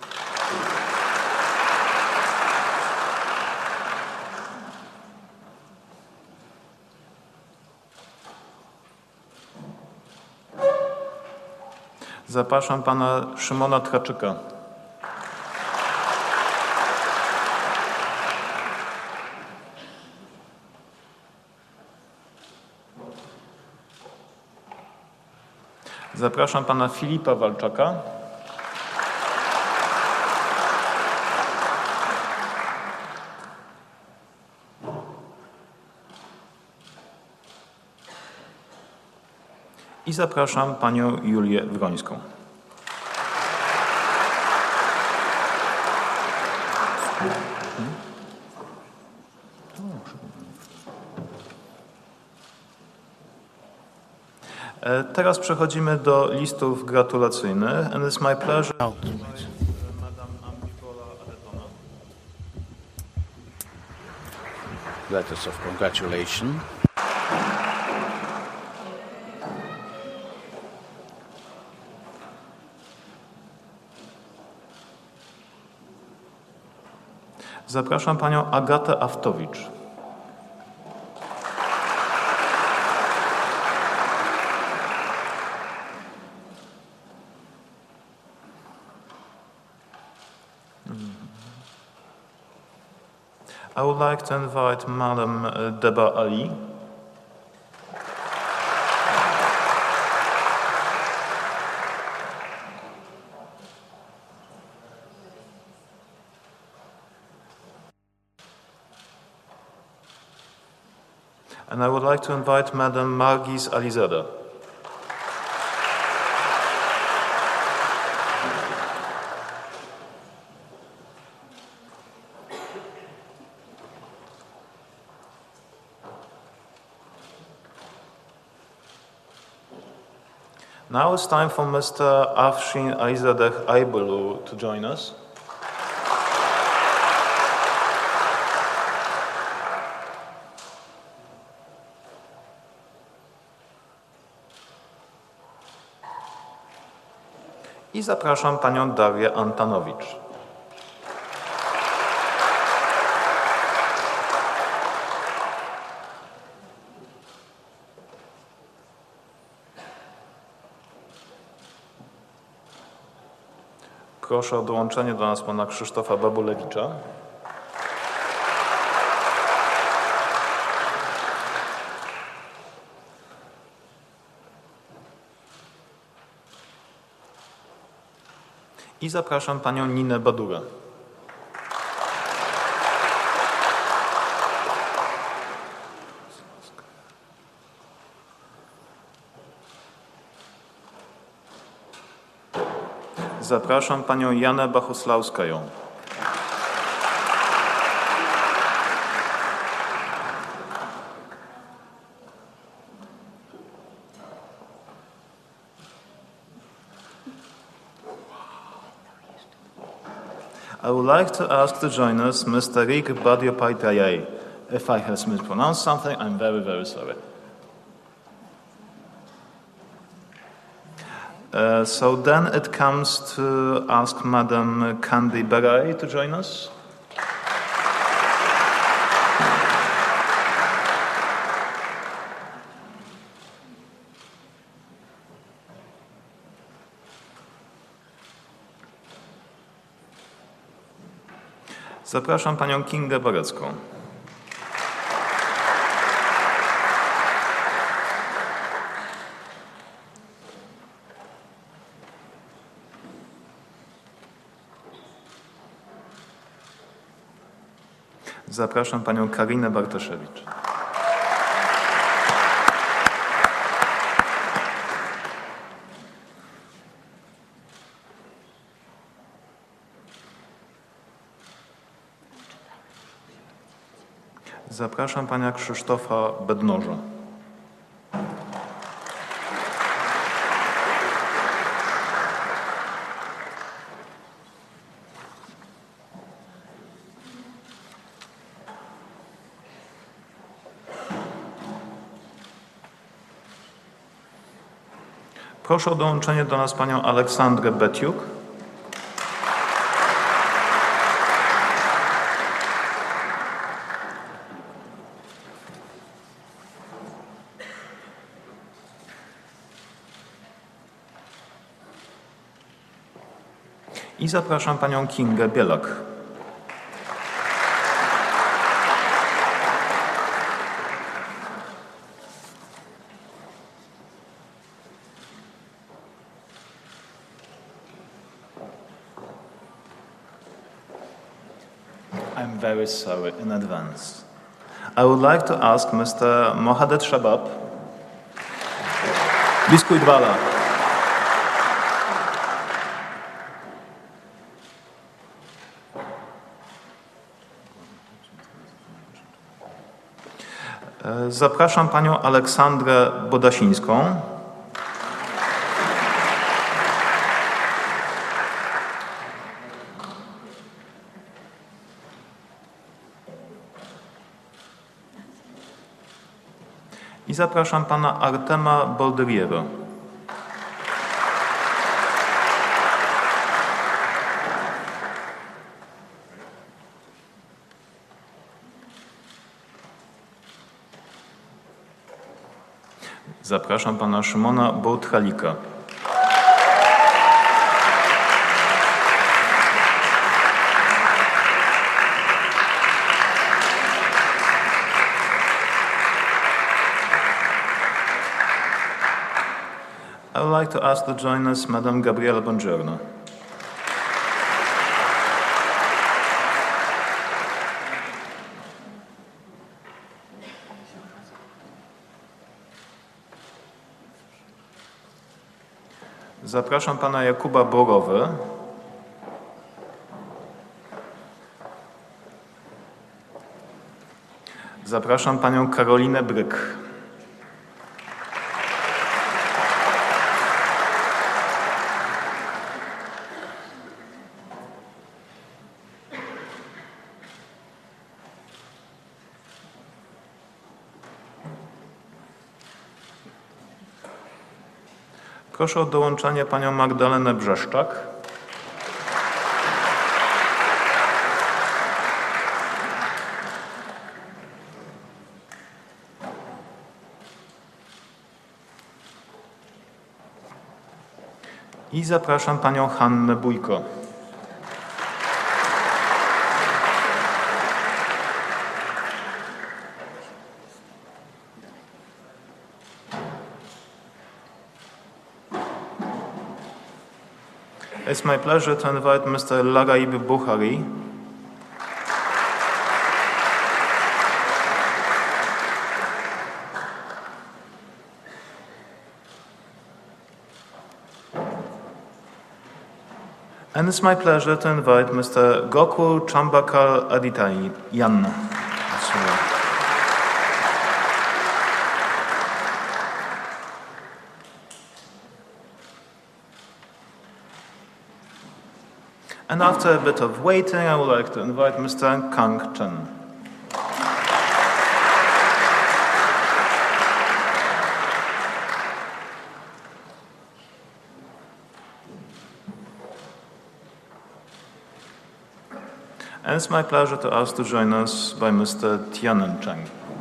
Zapraszam pana Szymona Traczyka. Zapraszam pana Filipa Walczaka. I zapraszam panią Julię Wrońską. Teraz przechodzimy do listów gratulacyjnych. And it's my pleasure. Letters of congratulation. Zapraszam panią Agatę Aftowicz. I would like to invite Madam Deba Ali. And I would like to invite Madam Margis Alizada. Now it's time for Mr. Afshin Aizadeh Aybulu to join us. I zapraszam panią Darię Antanowicz. Proszę o dołączenie do nas pana Krzysztofa Babulewicza. I zapraszam panią Ninę Badurę. Zapraszam panią Janę Bachoslawską. I would like to ask to join us Mr. Rick Badiopaitraye. If I have mispronounced something, I'm very, very sorry. So then it comes to ask Madam Candy Beray to join us. Zapraszam panią Kingę Barecką. Zapraszam panią Karinę Bartoszewicz. Zapraszam pana Krzysztofa Bednoża. Proszę o dołączenie do nas panią Aleksandrę Betiuk. I zapraszam panią Kingę Bielak. I'm very sorry in advance. I would like to ask Mr. Mohamed Shabab. Biskuit Bala. Zapraszam panią Aleksandrę Bodasińską. I zapraszam pana Artema Bolderiero. Zapraszam pana Szymona Bołtralika. I would like to ask to join us Madam Gabriela Bongiorno. Zapraszam pana Jakuba Borowy. Zapraszam panią Karolinę Bryk. Proszę o dołączenie panią Magdalenę Brzeszczak. I zapraszam panią Hannę Bójko. It's my pleasure to invite Mr. Lagaib Bukhari. And it's my pleasure to invite Mr. Gokul Chambakal Adityan. And after a bit of waiting, I would like to invite Mr. Kang Chen. And it's my pleasure to ask to join us by Mr. Tianen Cheng.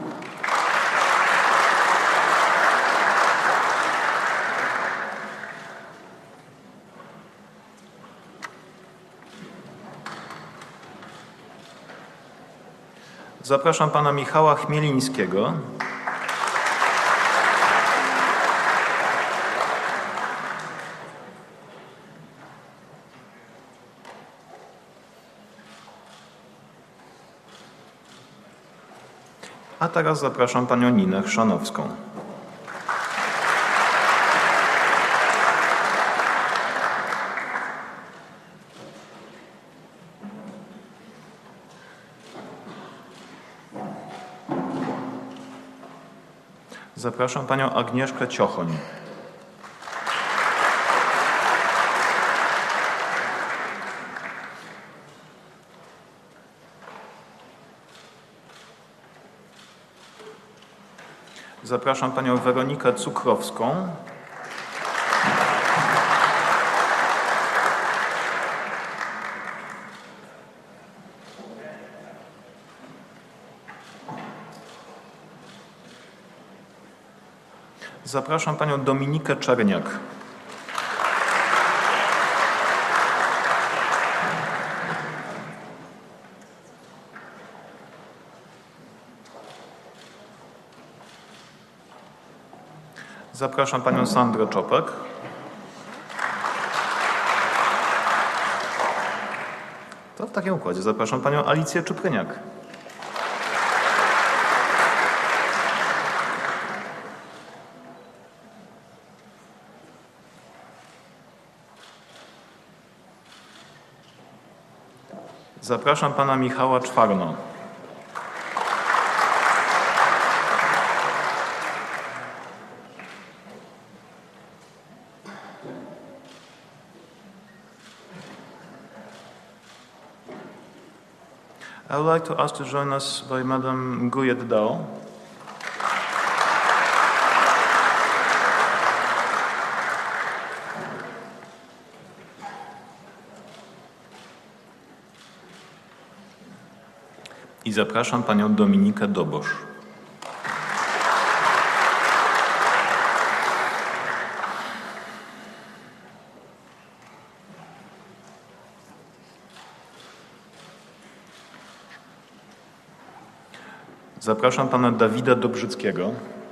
Zapraszam pana Michała Chmielińskiego. A teraz zapraszam panią Ninę Chrzanowską. Zapraszam panią Agnieszkę Ciochoń. Zapraszam panią Weronikę Cukrowską. Zapraszam panią Dominikę Czerniak. Zapraszam panią Sandrę Czopek. To w takim układzie zapraszam panią Alicję Czupryniak. Zapraszam pana Michała Czwarno. I would like to ask to join us by Madam Guyet Dao. I zapraszam panią Dominikę Dobosz. Zapraszam pana Dawida Dobrzyckiego.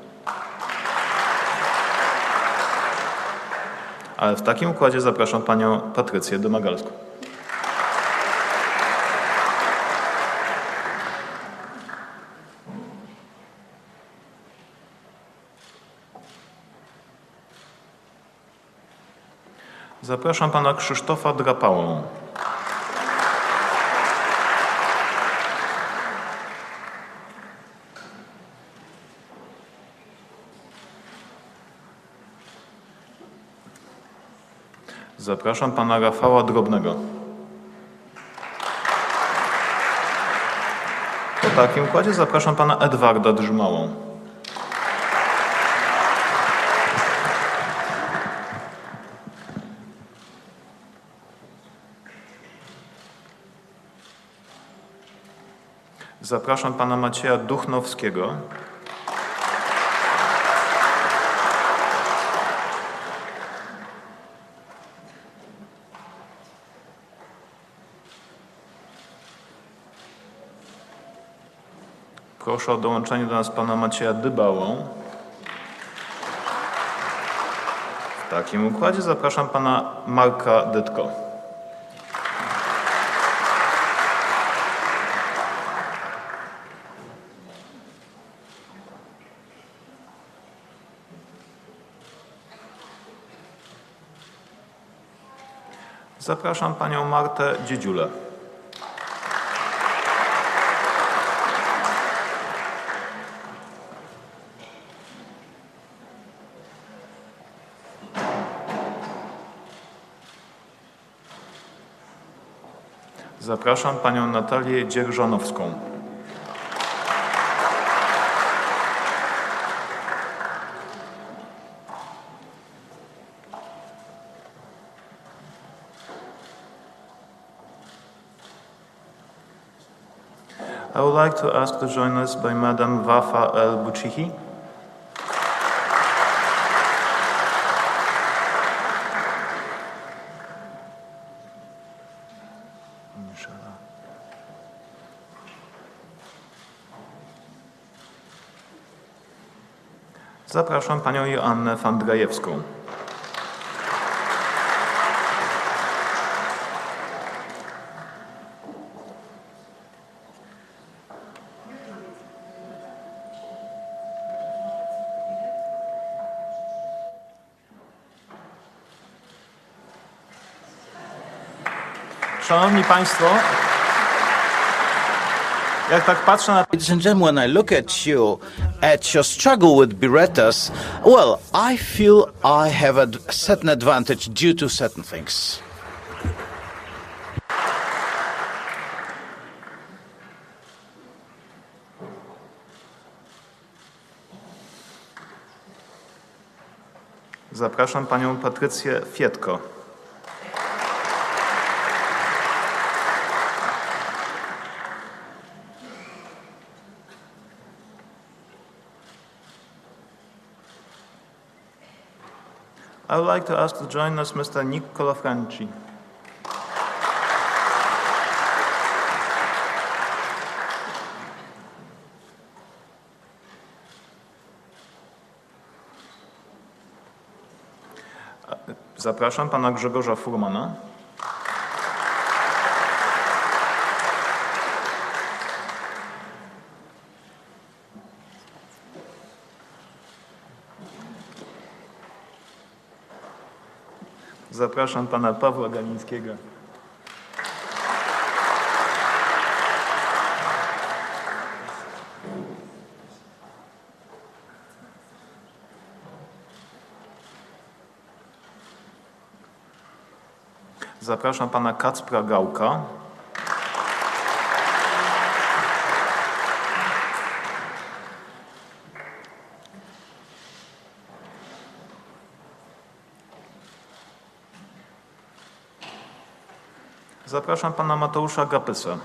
Ale w takim układzie zapraszam panią Patrycję Domagalską. Zapraszam pana Krzysztofa Drapałę. Zapraszam pana Rafała Drobnego. Po takim układzie zapraszam pana Edwarda Drzymałą. Zapraszam pana Macieja Duchnowskiego. Proszę o dołączenie do nas pana Macieja Dybałą. W takim układzie zapraszam pana Marka Dytko. Zapraszam panią Martę Dziedziulę. Zapraszam panią Natalię Dzierżanowską. I would like to ask to join us by Madam Wafa El Buchihi. Zapraszam panią Joannę Fandrajewską. Szanowni Państwo, jak tak patrzę na... Ladies and gentlemen, when I look at your struggle with Berettas, well, I feel I have a certain advantage due to certain things. Zapraszam panią Patrycję Fietko. I would like to ask to join us Mr. Nick Colafranci. Zapraszam pana Grzegorza Furmana. Zapraszam pana Pawła Galińskiego. Zapraszam pana Kacpra Gałka. Zapraszam pana Mateusza Gapysa.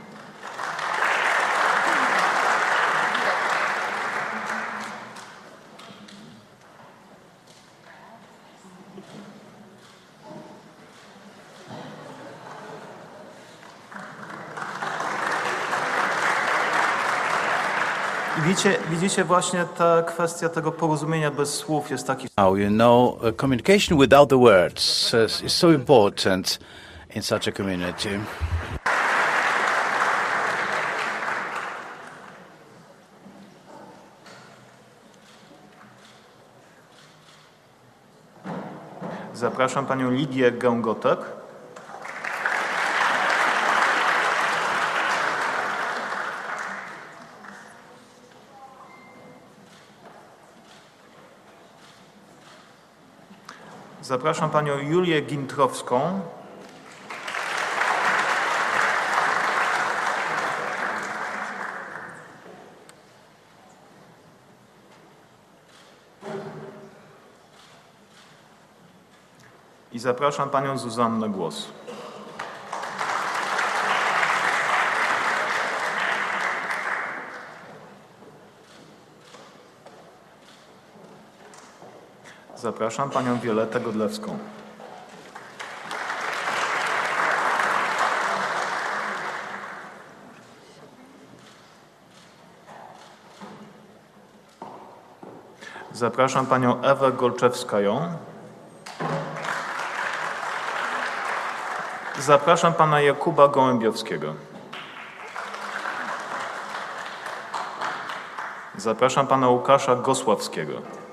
Widzicie właśnie ta kwestia tego porozumienia bez słów jest taki... Now, you know, communication without the words is so important in such a community. Zapraszam panią Lidię Gęgotek. Zapraszam panią Julię Gintrowską. I zapraszam panią Zuzannę Głos. Zapraszam panią Violetę Godlewską. Zapraszam panią Ewę Golczewskają. Zapraszam pana Jakuba Gołębiowskiego. Zapraszam pana Łukasza Gosławskiego.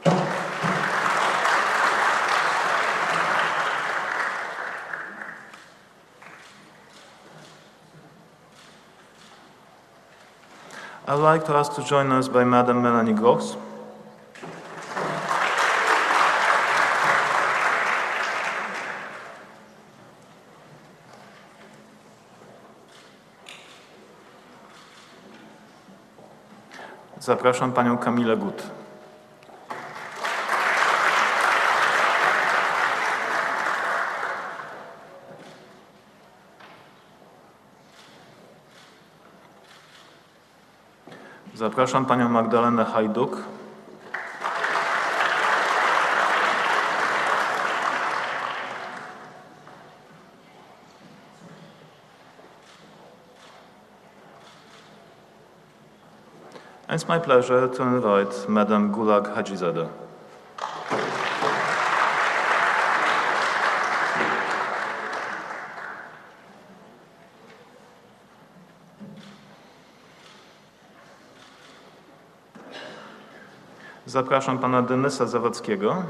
I'd like to ask to join us by Madam Melanie Gross. Zapraszam panią Kamilę Gut. Zapraszam panią Magdalenę Hajduk. It's my pleasure to invite Madam Gulag Hajizadeh. Zapraszam pana Denysa Zawadzkiego.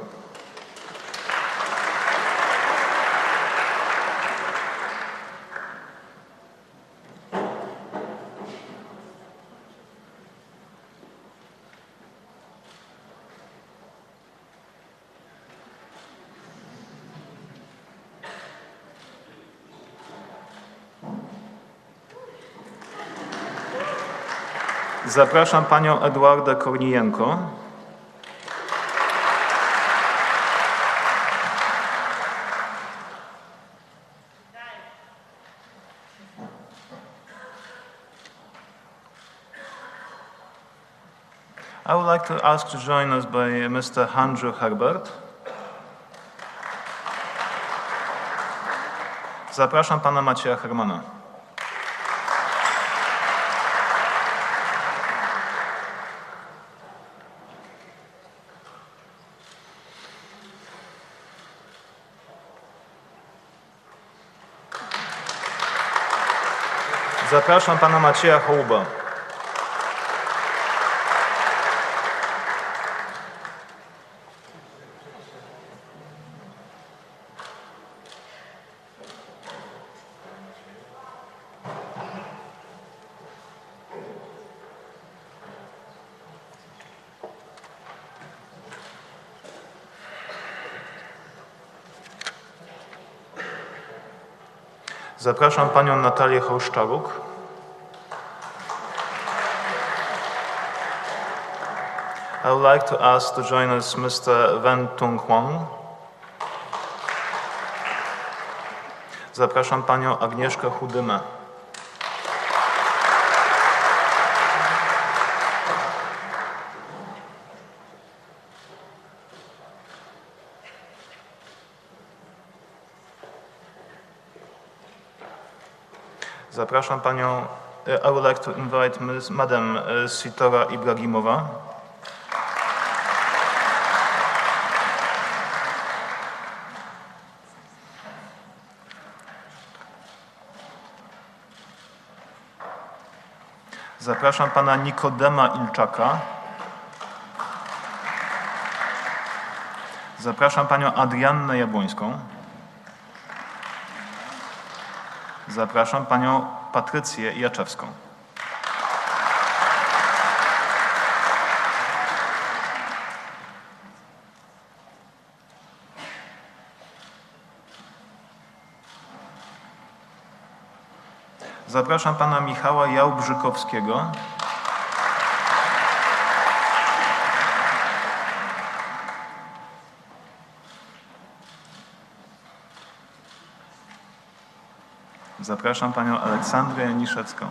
Zapraszam panią Eduardę Kornijenko. I would like to ask to join us by Mr. Andrew Herbert. Zapraszam pana Macieja Hermana. Zapraszam pana Macieja Hołuba. Zapraszam panią Natalię Holszczaruk. I would like to ask to join us Mr. Wen Tung Huang. Zapraszam panią Agnieszkę Chudymę. Zapraszam panią, I would like to invite Madam Sitora Ibrahimowa. Zapraszam pana Nikodema Ilczaka. Zapraszam panią Adriannę Jabłońską. Zapraszam panią Patrycję Jaczewską. Zapraszam pana Michała Jałbrzykowskiego. Zapraszam panią Aleksandrę Janiszewską.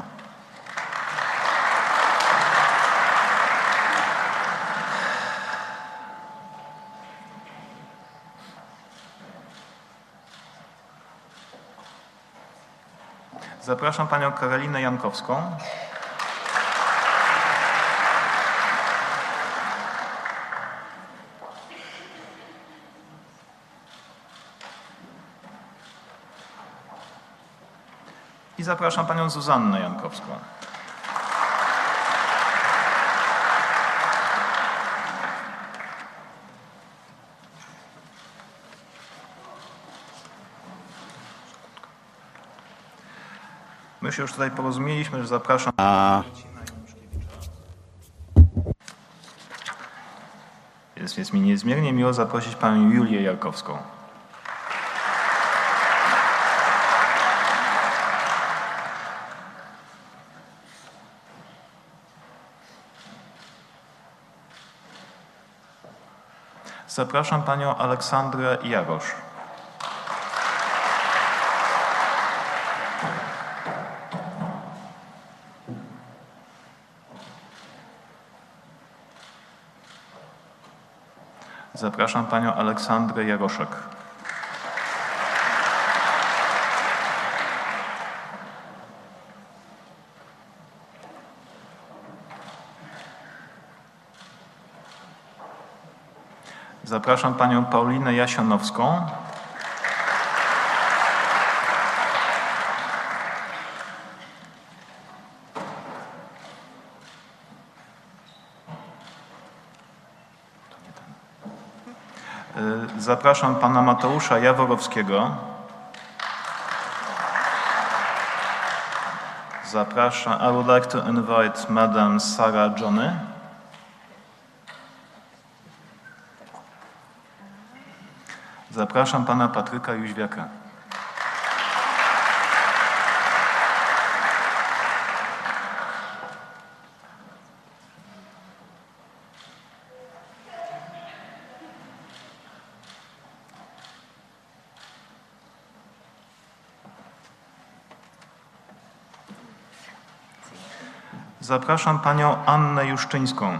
Zapraszam panią Karolinę Jankowską. I zapraszam panią Zuzannę Jankowską. My się już tutaj porozumieliśmy, że zapraszam. Jest mi niezmiernie miło zaprosić panią Julię Jarkowską. Zapraszam panią Aleksandrę Jarosz. Zapraszam panią Aleksandrę Jaroszek. Zapraszam panią Paulinę Jasionowską. Zapraszam pana Mateusza Jaworowskiego. Zapraszam, I would like to invite Madam Sarah Johnny. Zapraszam pana Patryka Jóźwiaka. Zapraszam panią Annę Juszczyńską.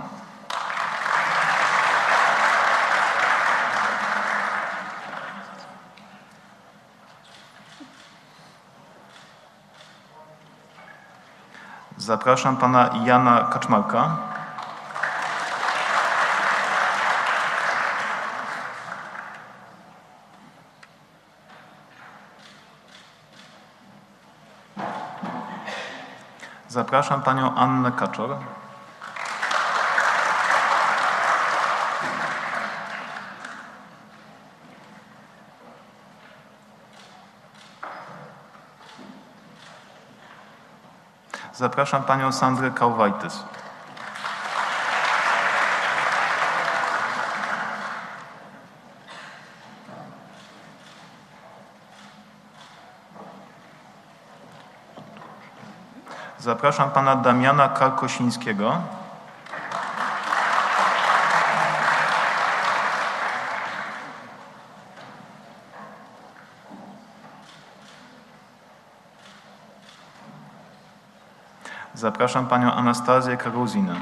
Zapraszam pana Jana Kaczmarka. Zapraszam panią Annę Kaczor. Zapraszam panią Sandrę Kałwajtys. Zapraszam pana Damiana Karkosińskiego. Zapraszam panią Anastazję Karuzinę.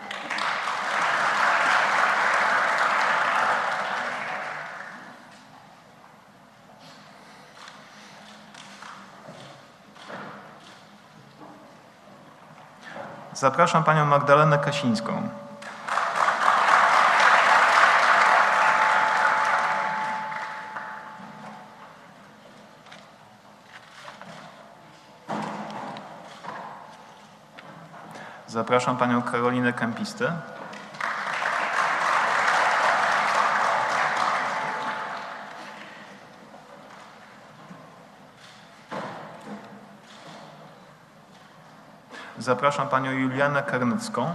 Zapraszam panią Magdalenę Kasińską. Zapraszam panią Karolinę Kępistę. Zapraszam panią Julianę Karnecką.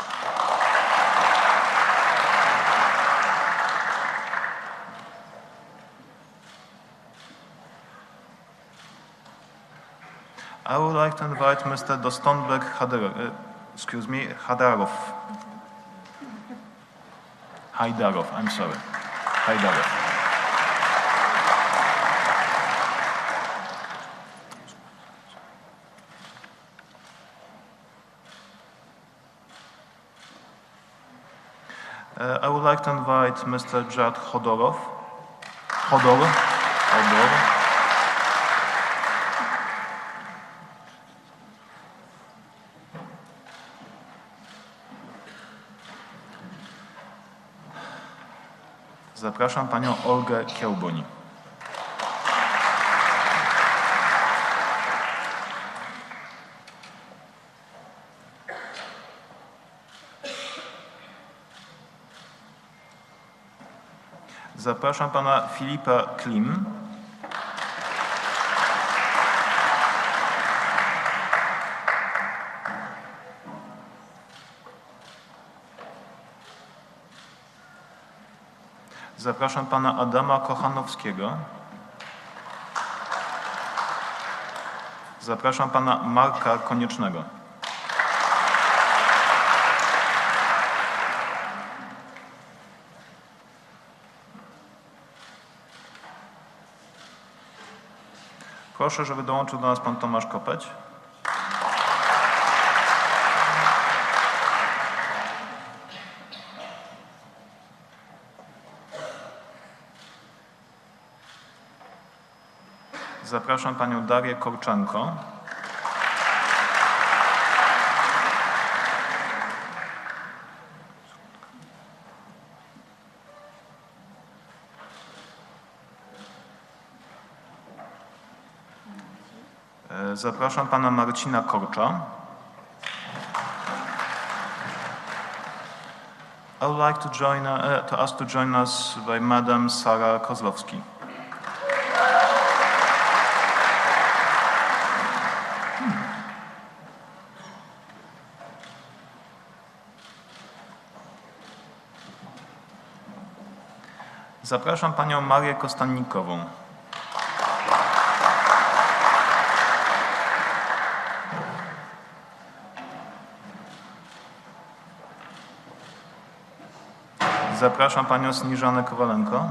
I would like to invite Mr. Dostonbek Hajdarow. I'm sorry. Hajdarow. I would like to invite Mr. Jad Hodor. Zapraszam panią Olgę Kiełboń. Zapraszam pana Filipa Klim. Zapraszam pana Adama Kochanowskiego. Zapraszam pana Marka Koniecznego. Proszę, żeby dołączył do nas pan Tomasz Kopeć. Zapraszam panią Darię Korczenko. Zapraszam pana Marcina Korcza. I would like to ask to join us by Madam Sara Kozlowski. Zapraszam panią Marię Kostannikową. Zapraszam panią Sniżanę Kowalenko.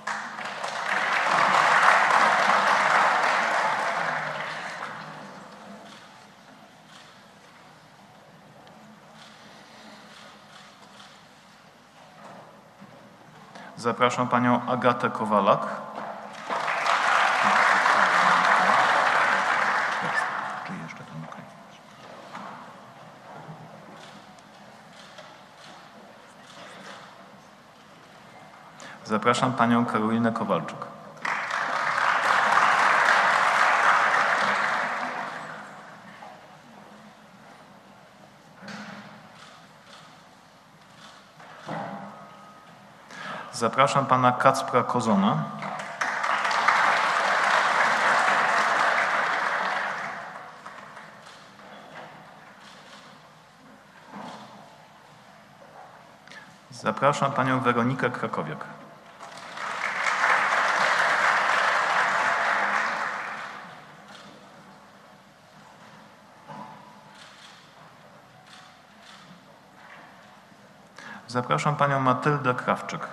Zapraszam panią Agatę Kowalak. Czy jeszcze tam okej? Zapraszam panią Karolinę Kowalczyk. Zapraszam pana Kacpra Kozona. Zapraszam panią Weronikę Krakowiak. Zapraszam panią Matyldę Krawczyk.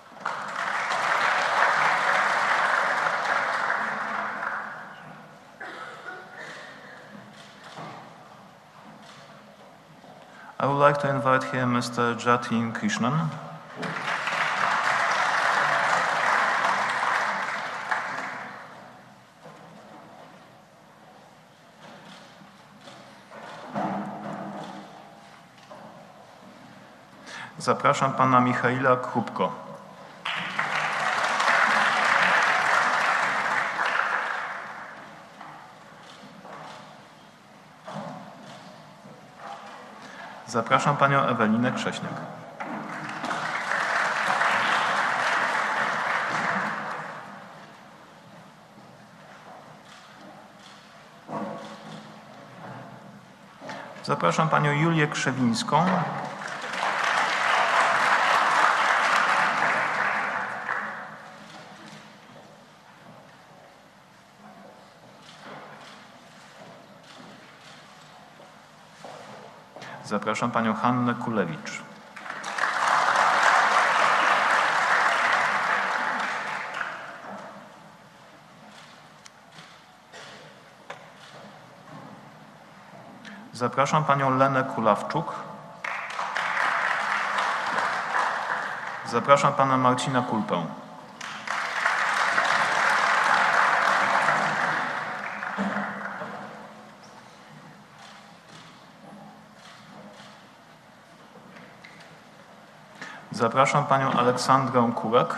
I would like to invite here Mr. Jatin Krishnan. Zapraszam pana Michaila Krupko. Zapraszam panią Ewelinę Krześniak. Zapraszam panią Julię Krzewińską. Zapraszam panią Hannę Kulewicz. Zapraszam panią Lenę Kulawczuk. Zapraszam pana Marcina Kulpę. Zapraszam panią Aleksandrę Kurek.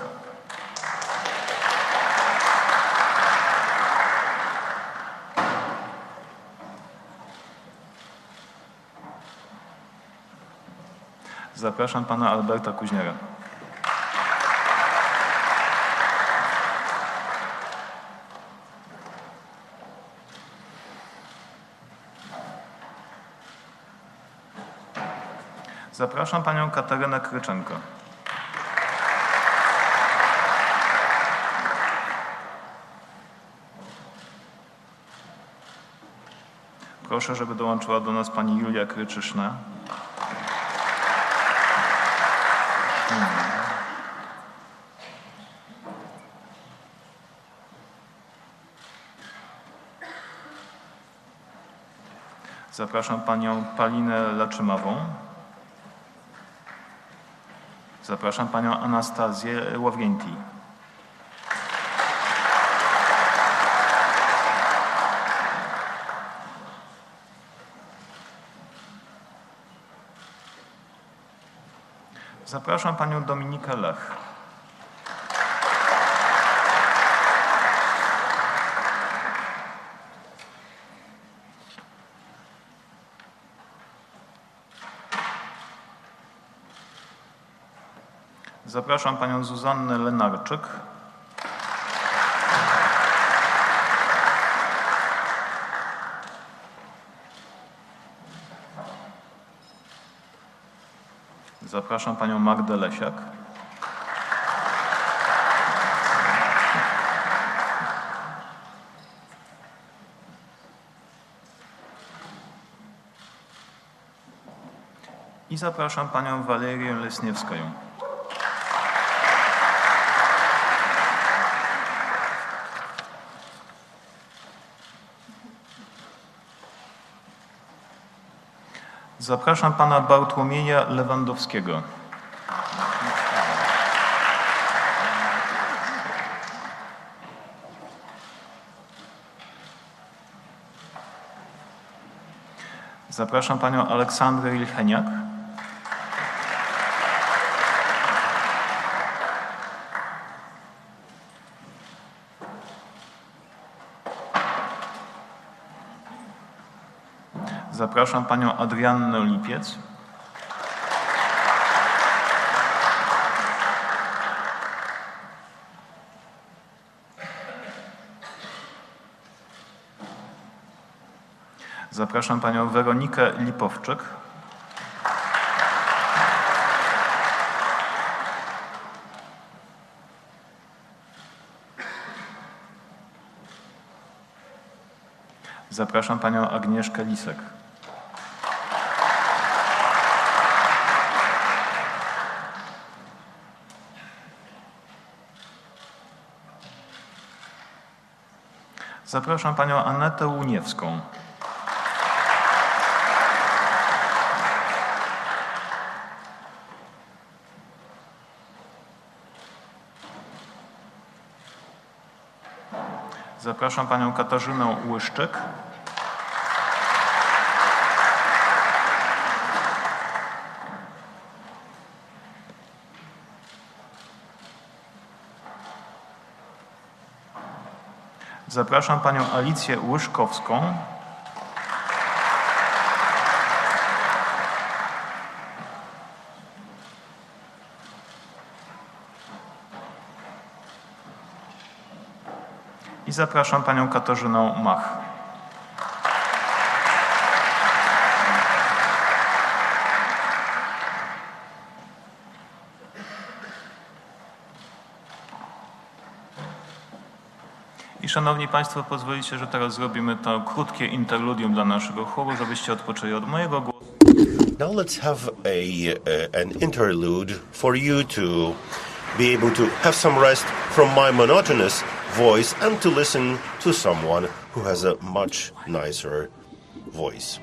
Zapraszam pana Alberta Kuźniera. Zapraszam panią Katarynę Kryczenko. Proszę, żeby dołączyła do nas pani Julia Kryczyszna. Zapraszam panią Palinę Laczymawą. Zapraszam panią Anastazję Ławrięti. Zapraszam panią Dominikę Lech. Zapraszam panią Zuzannę Lenarczyk. Zapraszam panią Magdę Lesiak. I zapraszam panią Walerię Lesniewską. Zapraszam pana Bartłomieja Lewandowskiego. Zapraszam panią Aleksandrę Ilcheniak. Zapraszam panią Adriannę Lipiec. Zapraszam panią Weronikę Lipowczyk. Zapraszam panią Agnieszkę Lisek. Zapraszam panią Anetę Łuniewską. Zapraszam panią Katarzynę Łyszczyk. Zapraszam panią Alicję Łyszkowską. I zapraszam panią Katarzynę Mach. I szanowni państwo, pozwolicie, że teraz zrobimy to krótkie interludium dla naszego chóru, żebyście odpoczęli od mojego głosu. Now let's have an interlude for you to be able to have some rest from my monotonous voice and to listen to someone who has a much nicer voice.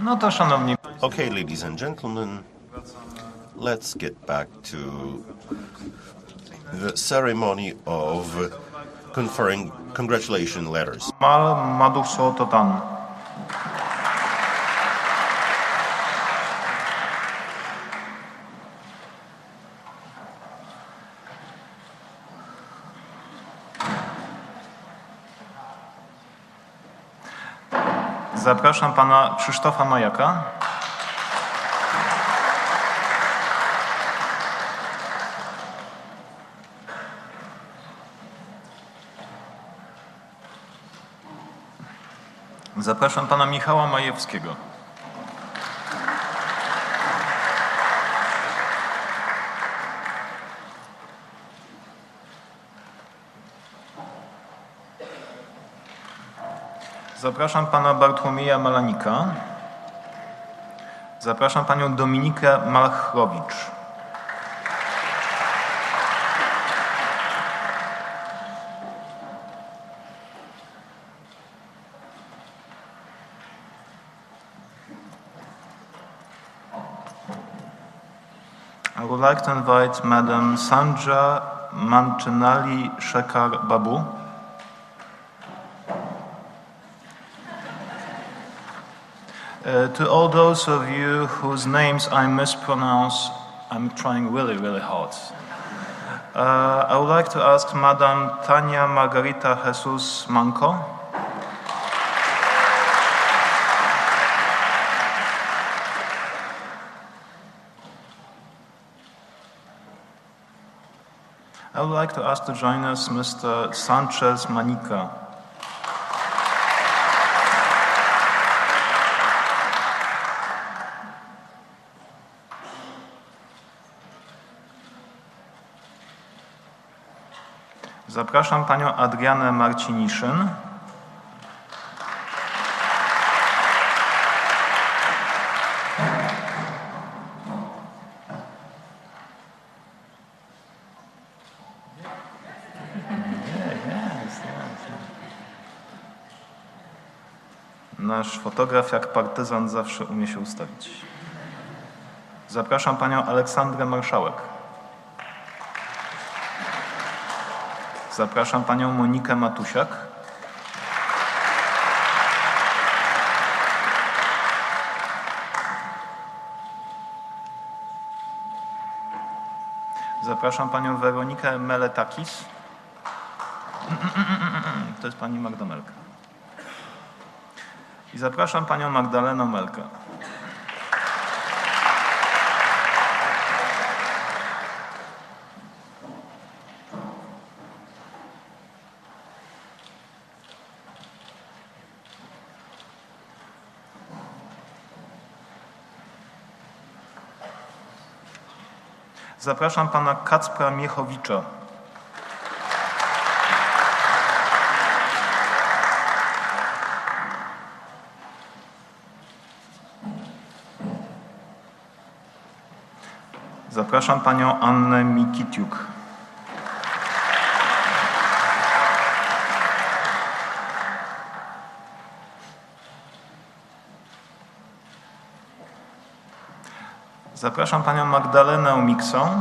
No to szanowni Okay, ladies and gentlemen, let's get back to the ceremony of conferring congratulation letters. Mal Madukso Totan. Zapraszam pana Krzysztofa Majaka. Zapraszam pana Michała Majewskiego. Zapraszam pana Bartłomieja Malanika. Zapraszam panią Dominikę Malchrowicz. I would like to invite Madam Sandra Manchinali Shekhar Babu. To all those of you whose names I mispronounce, I'm trying really hard. I would like to ask Madam Tania Margarita Jesus Manco. I would like to ask to join us Mr. Sanchez Manica. Zapraszam panią Adrianę Marciniszyn. Nasz fotograf jak partyzant zawsze umie się ustawić. Zapraszam panią Aleksandrę Marszałek. Zapraszam panią Monikę Matusiak. Zapraszam panią Weronikę Meletakis. To jest pani Magda Melka. I zapraszam panią Magdalenę Melkę. Zapraszam pana Kacpra Miechowicza. Zapraszam panią Annę Mikitiuk. Zapraszam panią Magdalenę Miksą.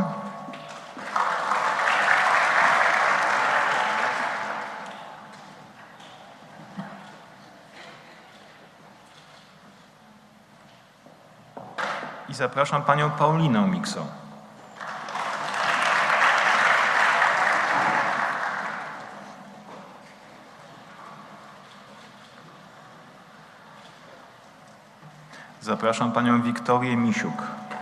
I zapraszam panią Paulinę Miksą. Zapraszam panią Wiktorię Misiuk.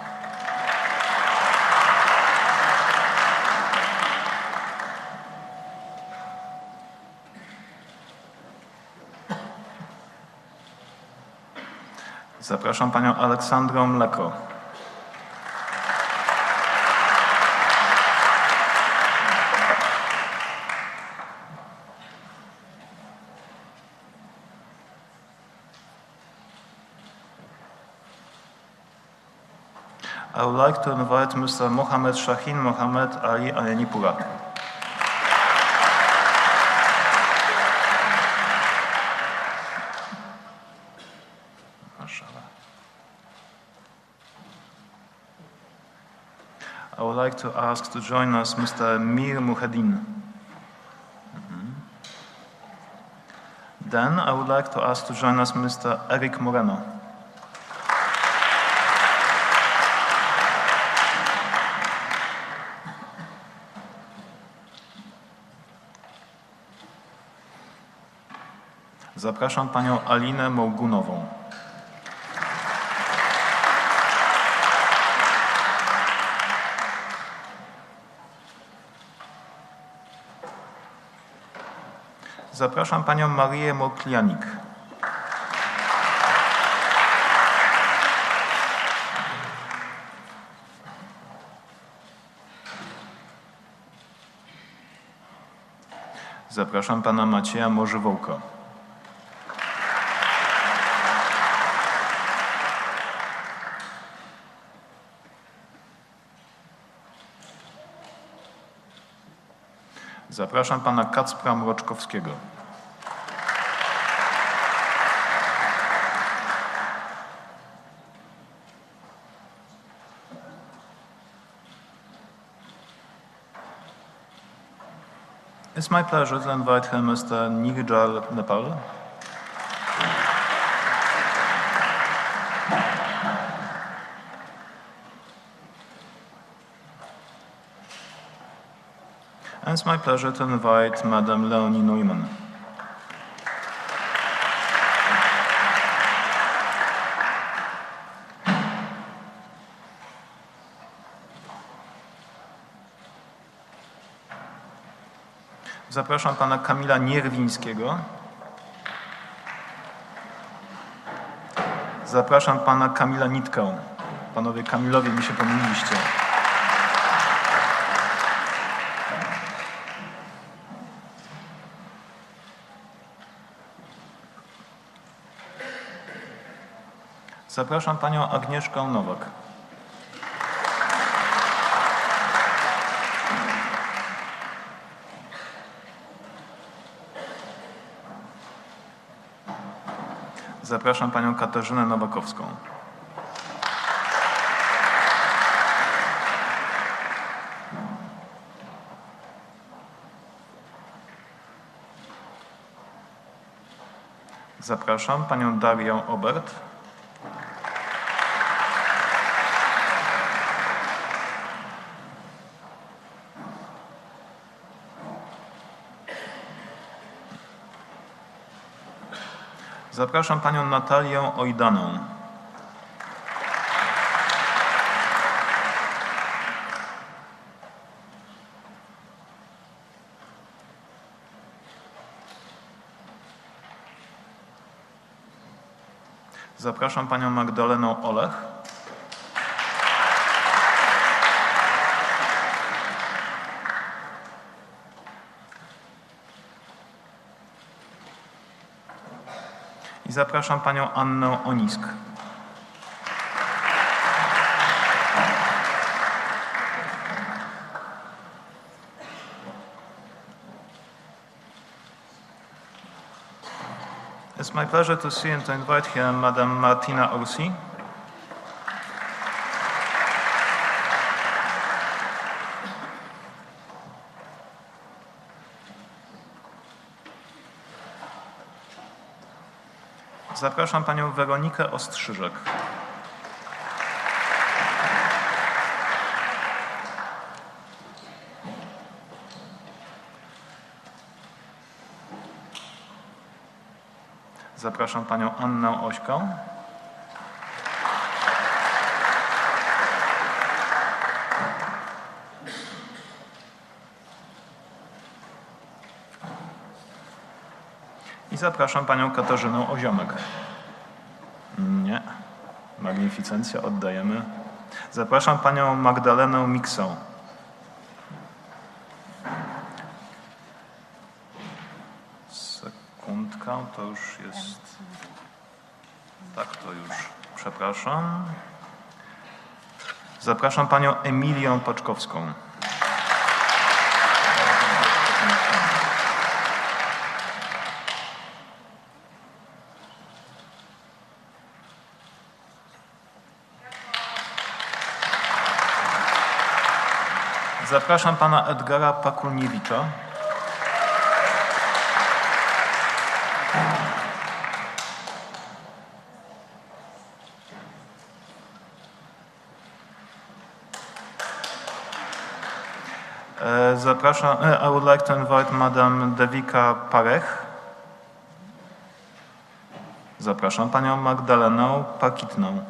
Zapraszam panią Aleksandrę Mleko. I would like to invite Mr. Mohamed Shahin Mohamed Ali Ayanipura. Mashallah. like to ask to join us Mr. Mir Muheddin. Then I would like to ask to join us Mr. Eric Moreno. Zapraszam panią Alinę Mołgunową. Zapraszam panią Marię Moklianik. Zapraszam pana Macieja Morzywołka. Zapraszam pana Kacpra Mroczkowskiego. It's my pleasure to invite him, Mr. Nirjal Nepal. And it's my pleasure to invite Madam Leonie Neumann. Zapraszam pana Kamila Nierwińskiego. Zapraszam pana Kamila Nitkę. Panowie Kamilowie, mi się pomyliliście. Zapraszam panią Agnieszkę Nowak. Zapraszam panią Katarzynę Nowakowską. Zapraszam panią Darię Obert. Zapraszam panią Natalię Ojdaną. Zapraszam panią Magdalenę Olech. I zapraszam panią Annę Onisk. It's my pleasure to see and to invite here Madame Martina Orsi. Zapraszam panią Weronikę Ostrzyżek. Zapraszam panią Annę Ośkę. I zapraszam panią Katarzynę Oziomek. Nie. Magnificencja oddajemy. Zapraszam panią Magdalenę Miksę. Sekundka, to już jest... Tak, to już. Przepraszam. Zapraszam panią Emilię Paczkowską. Zapraszam pana Edgara Pakulniewicza. Zapraszam, I would like to invite Madam Devika Parech. Zapraszam panią Magdalenę Pakitną.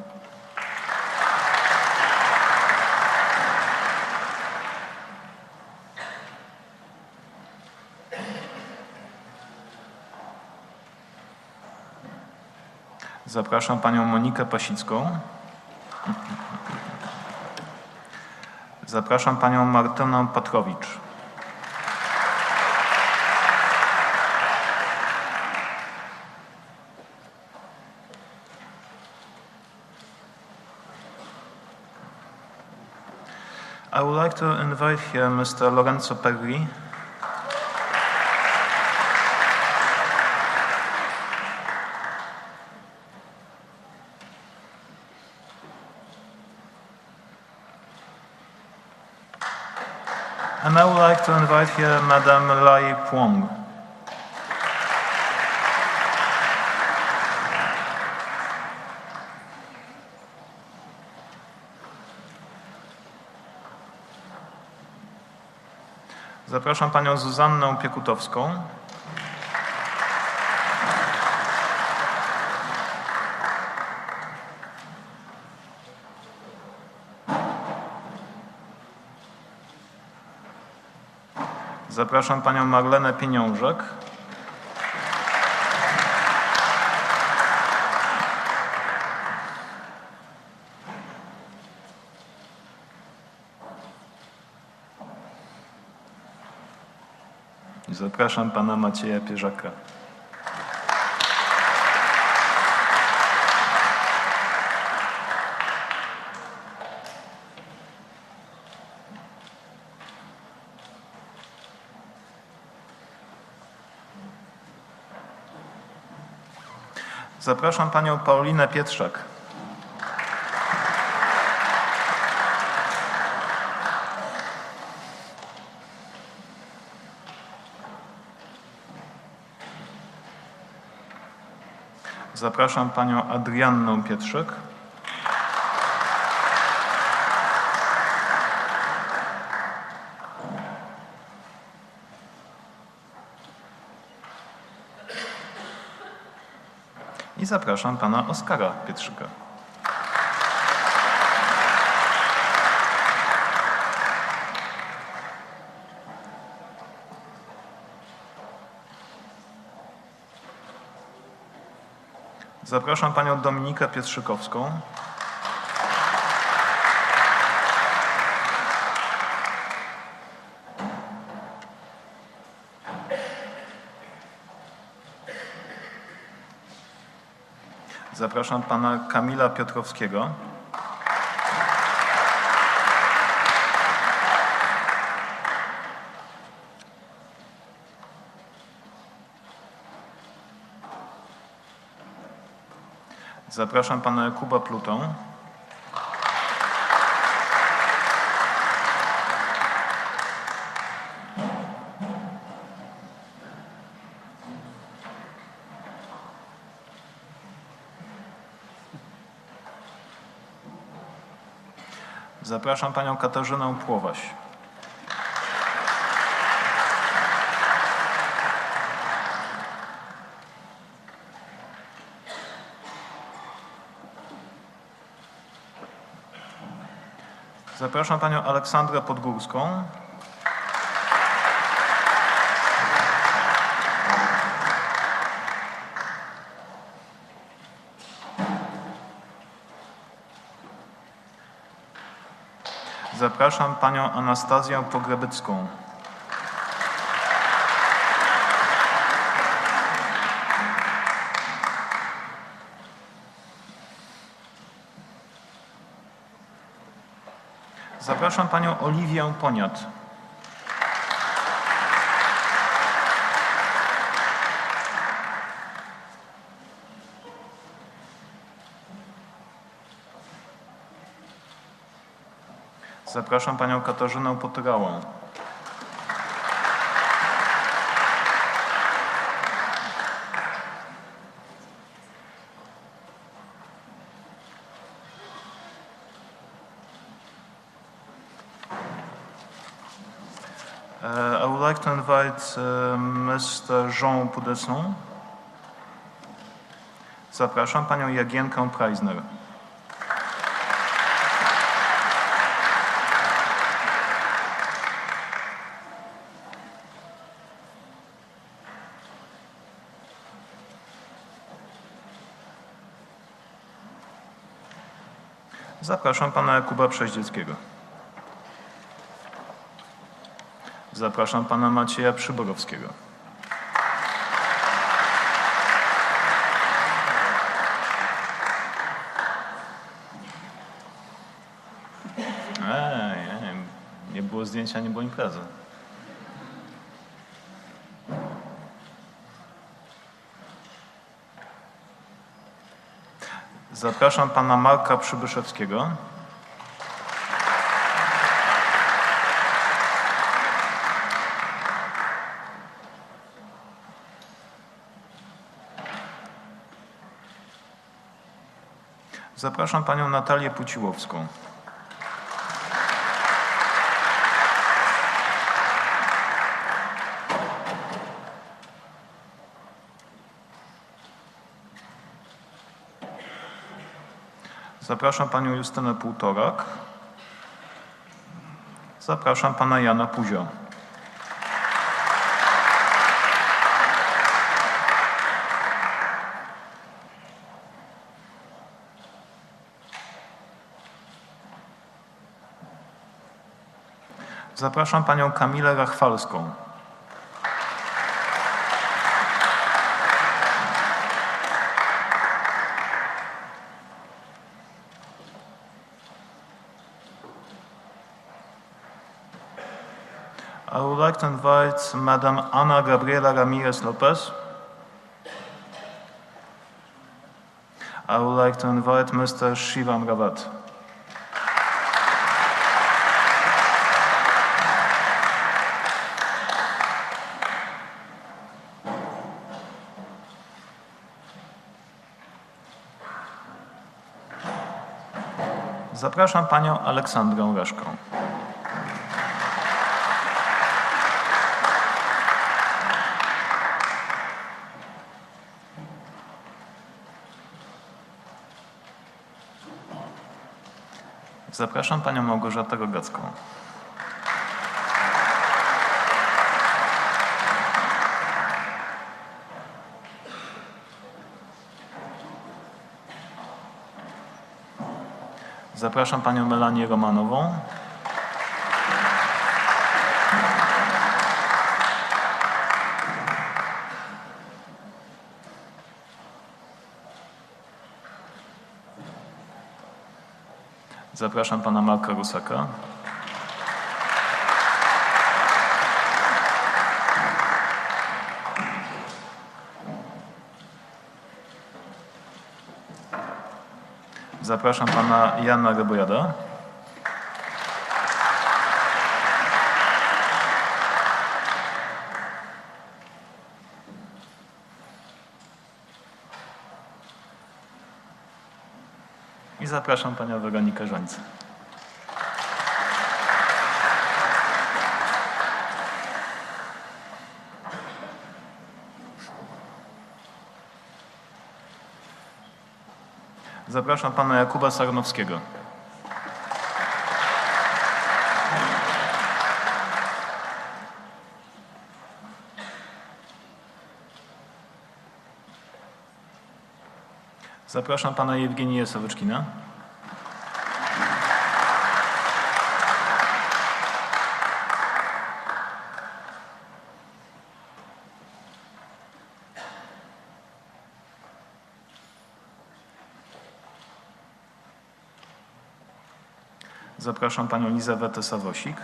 Zapraszam panią Monikę Pasicką. Zapraszam panią Martynę Patrowicz. I would like to invite here Mr. Lorenzo Perri. And I would like to invite here Madame Lai Puong. Zapraszam panią Zuzannę Piekutowską. Zapraszam panią Marlenę Pieniążek. I zapraszam pana Macieja Pierzaka. Zapraszam panią Paulinę Pietrzak. Zapraszam panią Adriannę Pietrzyk. I zapraszam pana Oskara Pietrzyka. Zapraszam panią Dominikę Pietrzykowską. Zapraszam pana Kamila Piotrowskiego. Zapraszam pana Jakuba Plutą. Zapraszam panią Katarzynę Płowaś. Zapraszam panią Aleksandrę Podgórską. Zapraszam panią Anastazję Pogrebycką. Zapraszam panią Oliwię Poniat. Zapraszam panią Katarzynę Potyrałę. I would like to invite Mr. Jean Poudesson. Zapraszam panią Jagienkę Preisner. Zapraszam pana Jakuba Przeździeckiego. Zapraszam pana Macieja Przyborowskiego. Nie było zdjęcia, nie było imprezy. Zapraszam pana Marka Przybyszewskiego. Zapraszam panią Natalię Puciłowską. Zapraszam panią Justynę Półtorak. Zapraszam pana Jana Puzia. Zapraszam panią Kamilę Rachwalską. I would like to invite Madam Ana Gabriela Ramirez Lopez. I would like to invite Mr. Shivam Rawat. Zapraszam panią Aleksandrę Reszką. Zapraszam panią Małgorzatę Rogacką. Zapraszam panią Melanię Romanową. Zapraszam pana Marka Rusaka. Zapraszam pana Jana Rebojada. I zapraszam panią Weronikę Żońcę. Zapraszam pana Jakuba Sarnowskiego. Zapraszam pana Jewgeniję Sowyczkina. Zapraszam panią Elizawetę Sawosik.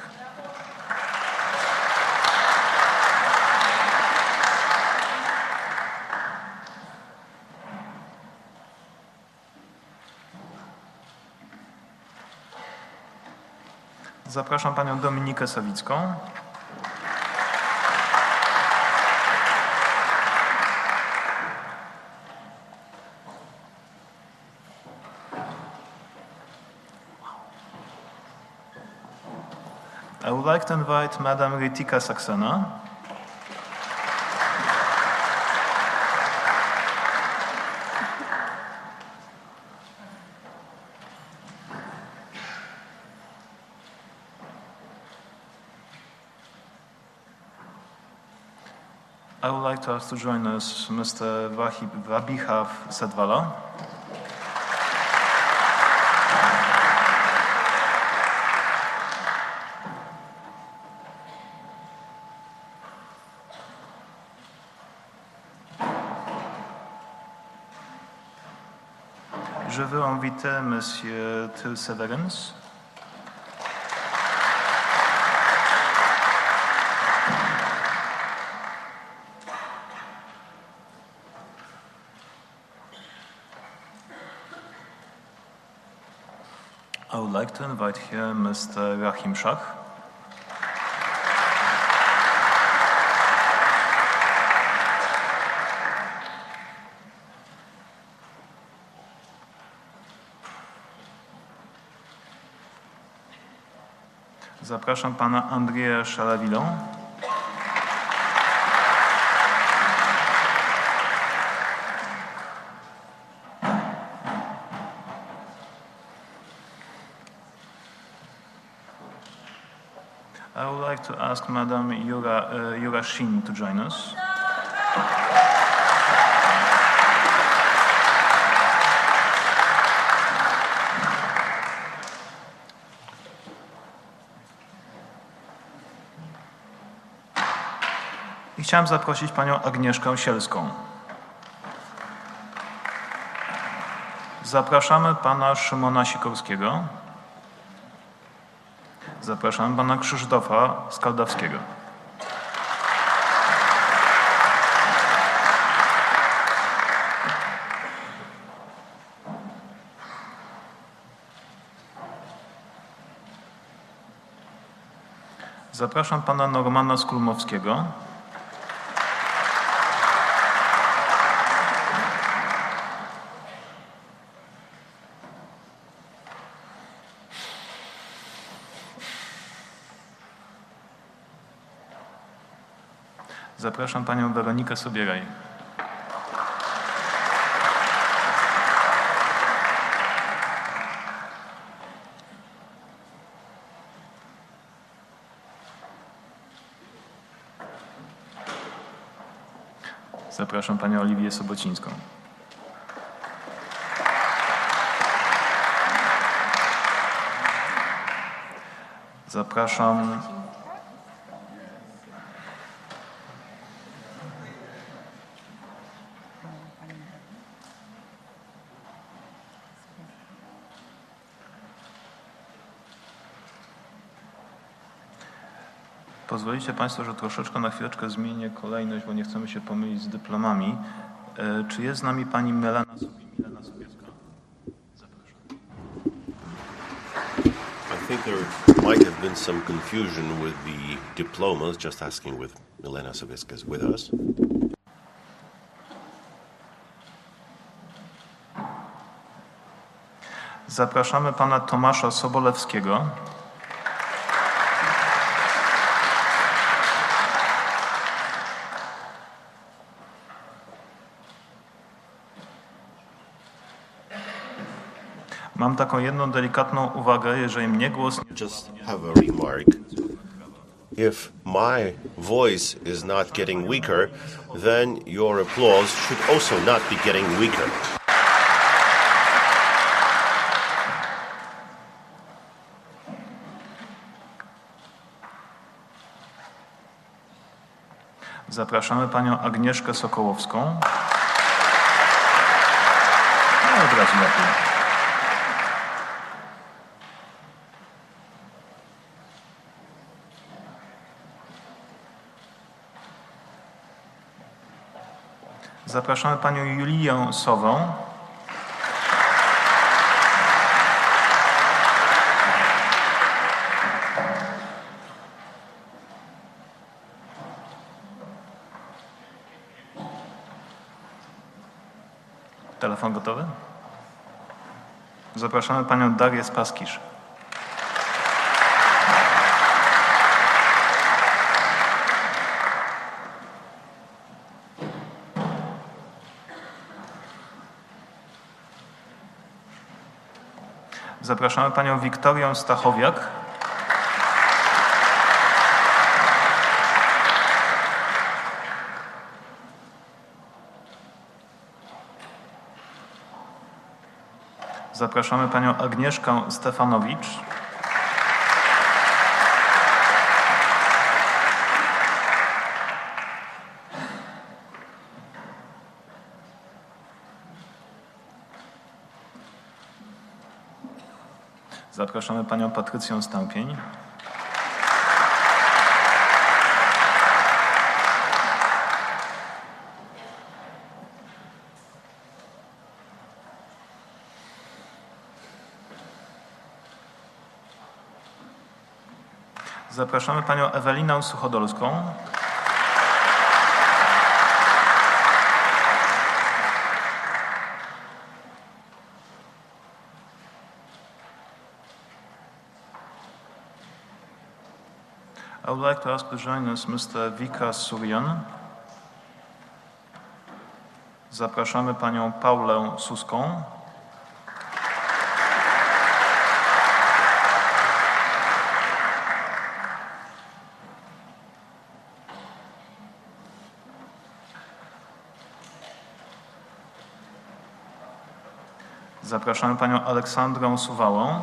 Zapraszam panią Dominikę Sawicką. I would like to invite Madam Ritika Saxena. I would like to ask to join us Mr. Vabihav Sedvala. Je veux inviter Monsieur Till Severance. I would like to invite here Mr. Rahim Shah. Zapraszam pana Andrzeja Szarawilę. I would like to ask Madam Yura Shin to join us. I chciałem zaprosić panią Agnieszkę Sielską. Zapraszamy pana Szymona Sikorskiego. Zapraszamy pana Krzysztofa Skaldawskiego. Zapraszam pana Normana Skulmowskiego. Zapraszam panią Weronikę Sobieraj. Zapraszam panią Oliwię Sobocińską. Zapraszam Pozwolicie państwo, że troszeczkę na chwileczkę zmienię kolejność, bo nie chcemy się pomylić z dyplomami. Czy jest z nami pani Milena Sobieska? Zapraszam. I think there might have been some confusion with the diplomas, just asking with Milena Sobieska is with us. Zapraszamy pana Tomasza Sobolewskiego. Mam taką jedną delikatną uwagę, jeżeli mnie głos nie... Just have a remark. If my voice is not getting weaker, then your applause should also not be getting weaker. Zapraszamy panią Agnieszkę Sokołowską. No, od razu lepiej. Zapraszamy panią Julię Sowę. Telefon gotowy? Zapraszamy panią Darię Spaskisz. Zapraszamy panią Wiktorię Stachowiak. Zapraszamy panią Agnieszkę Stefanowicz. Zapraszamy panią Patrycję Stępień. Zapraszamy panią Ewelinę Suchodolską. I would like to ask to join us Mr. Vikas Suryan. Zapraszamy panią Paulę Suską. Zapraszamy panią Aleksandrę Suwałę.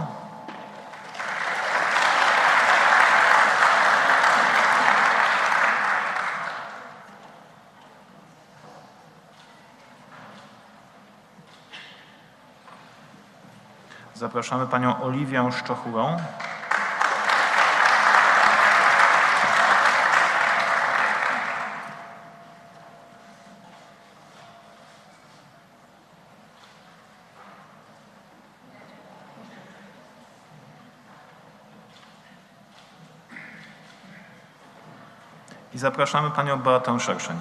Zapraszamy panią Oliwię Szczochurę. I zapraszamy panią Beatę Szerszeń.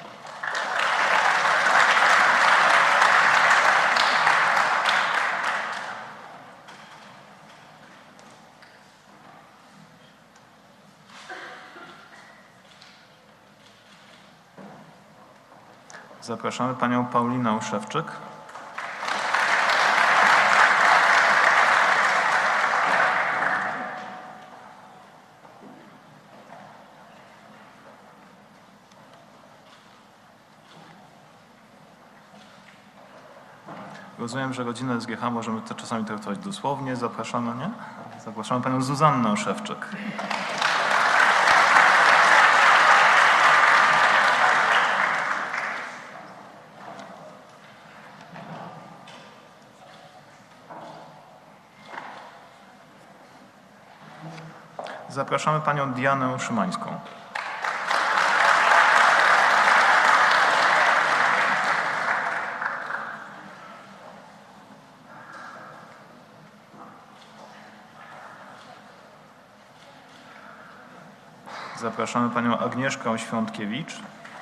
Zapraszamy panią Paulinę Szewczyk. Rozumiem, że rodzinę SGH możemy to czasami traktować dosłownie. Zapraszamy, nie? Zapraszamy panią Zuzannę Szewczyk. Zapraszamy panią Dianę Szymańską. Zapraszamy panią Agnieszkę Świątkiewicz.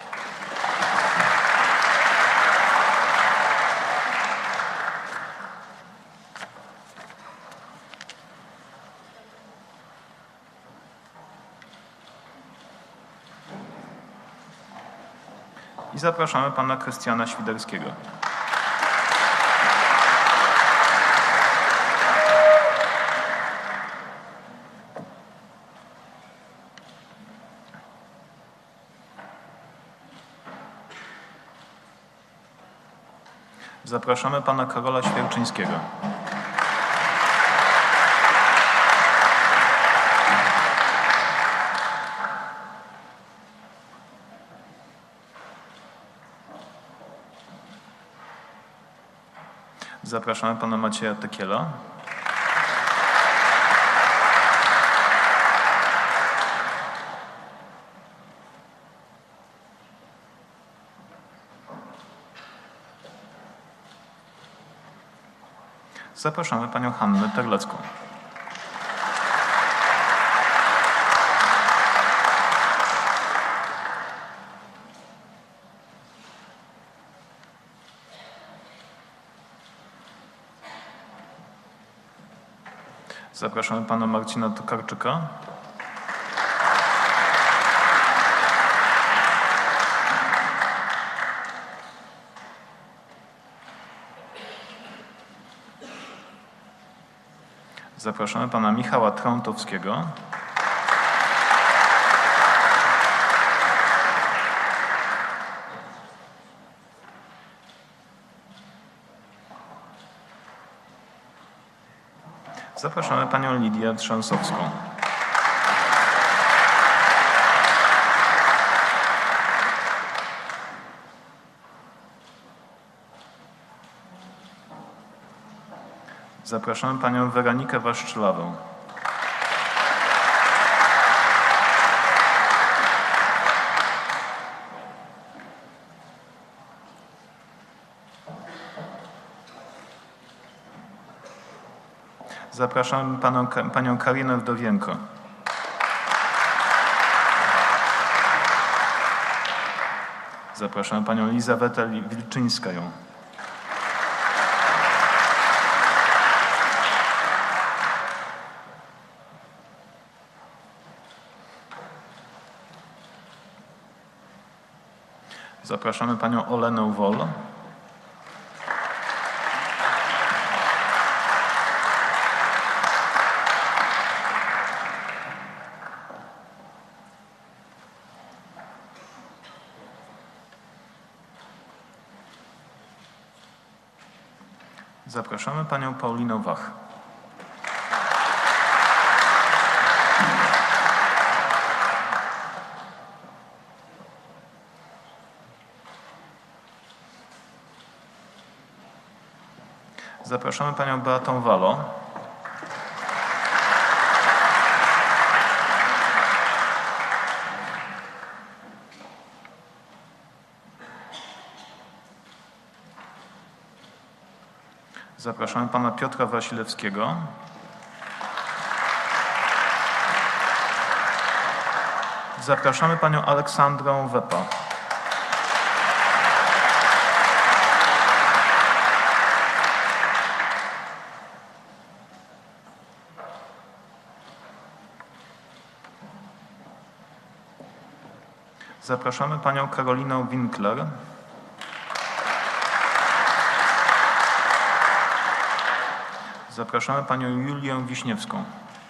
I zapraszamy pana Krystiana Świderskiego. Zapraszamy pana Karola Świerczyńskiego. Zapraszamy pana Macieja Tekiela. Zapraszamy panią Hannę Terlecką. Zapraszamy pana Marcina Tokarczyka. Zapraszamy pana Michała Trątowskiego. Zapraszamy panią Lidię Trzęsowską. Zapraszamy panią Weronikę Waszczylawę. Zapraszamy panią Karinę Wdowienko. Zapraszamy panią Elizawetę Wilczyńską. Zapraszamy panią Olenę Wol. Zapraszamy panią Paulinę Wach. Zapraszamy panią Beatę Walo. Zapraszamy pana Piotra Wasilewskiego. Zapraszamy panią Aleksandrę Wepa. Zapraszamy panią Karolinę Winkler. Zapraszamy panią Julię Wiśniewską.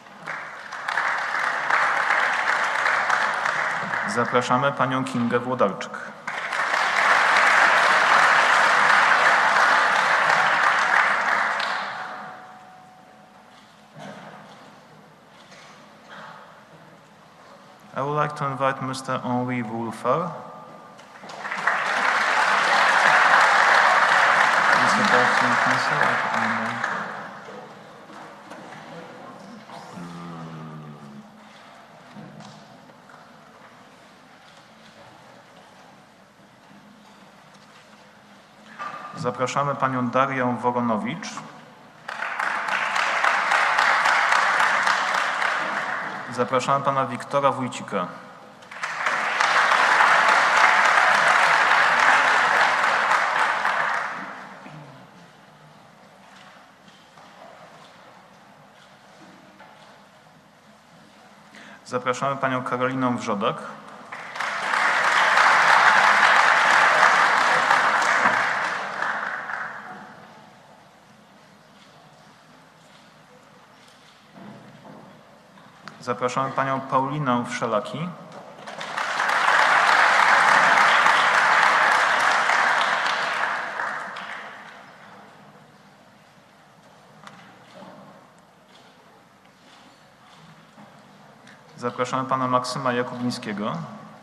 Zapraszamy panią Kingę Włodarczyk. I would like to invite Mr. Henri Woulfer. Is the person concerned? Zapraszamy panią Darię Woronowicz. Zapraszamy pana Wiktora Wójcika. Zapraszamy panią Karolinę Wrzodak. Zapraszamy panią Paulinę Wszelaki. Zapraszamy pana Maksyma Jakubińskiego.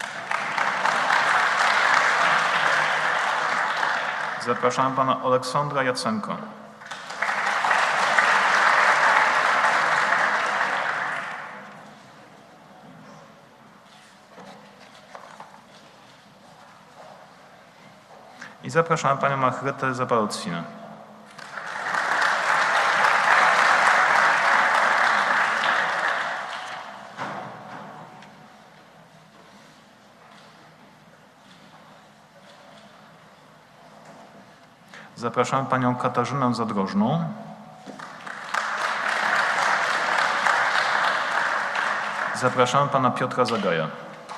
Zapraszamy pana Aleksandra Jacenko. I zapraszamy panią Margaretę Zabalotsinę. Zapraszamy panią Katarzynę Zadrożną. Zapraszamy pana Piotra Zagaja.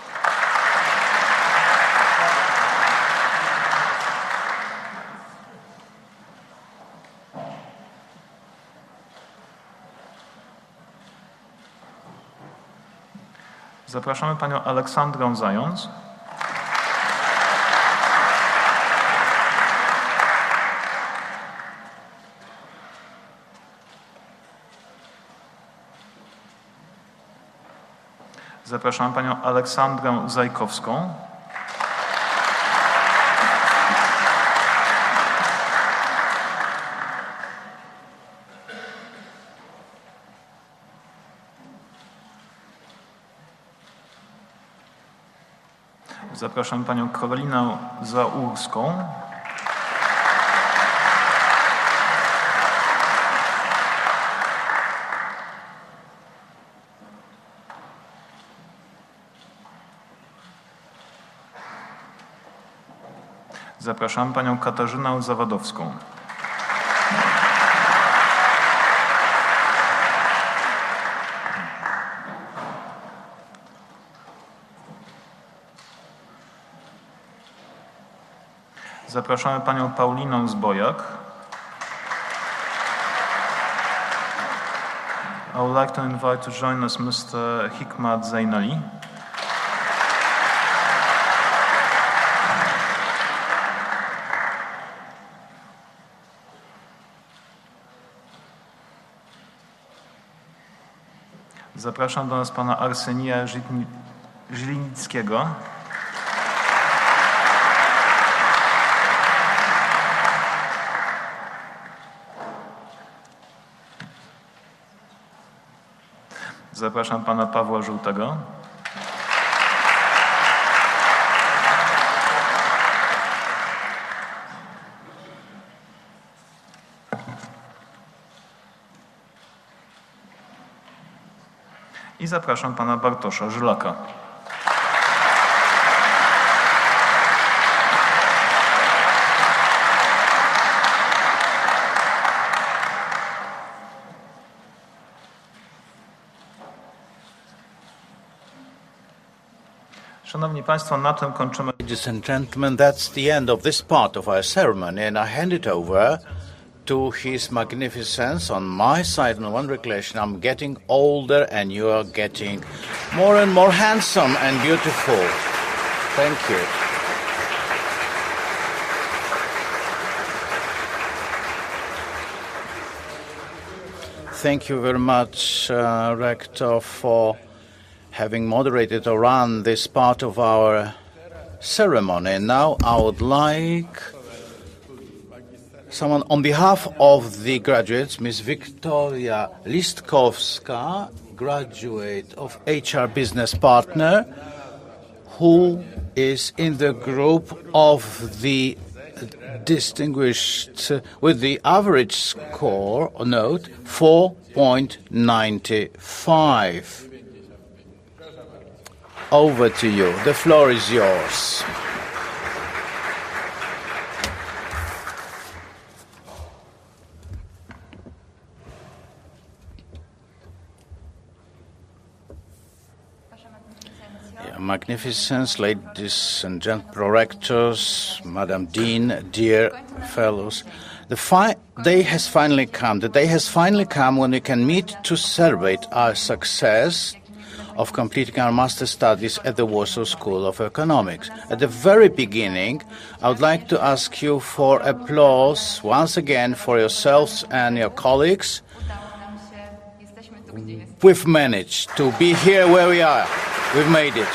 Zapraszamy panią Aleksandrę Zając. Zapraszam panią Aleksandrę Zajkowską. Zapraszam panią Karolinę Zaurską. Zapraszam panią Katarzynę Zawadowską. Zapraszamy panią Paulinę Zbojak. I would like to invite to join us Mr. Hikmat Zainali. Zapraszam do nas pana Arsenija Żylinickiego. Zapraszam pana Pawła Żółtego. I zapraszam pana Bartosza Żylaka. Szanowni państwo, na tym kończymy. Ladies and gentlemen, that's the end of this part of our ceremony, and I hand it over to His Magnificence. On my side, on one regulation, I'm getting older and you are getting more and more handsome and beautiful. Thank you. Thank you very much, Rector, for having moderated or run this part of our ceremony. Now I would like someone on behalf of the graduates, Ms. Wiktoria Listkowska, graduate of HR Business Partner, who is in the group of the distinguished with the average score or note 4.95. Over to you. The floor is yours. Magnificence, ladies and gentlemen, prorectors, Madam Dean, dear fellows, the day has finally come. The day has finally come when we can meet to celebrate our success of completing our master's studies at the Warsaw School of Economics. At the very beginning, I would like to ask you for applause once again for yourselves and your colleagues. We've managed to be here where we are. We've made it.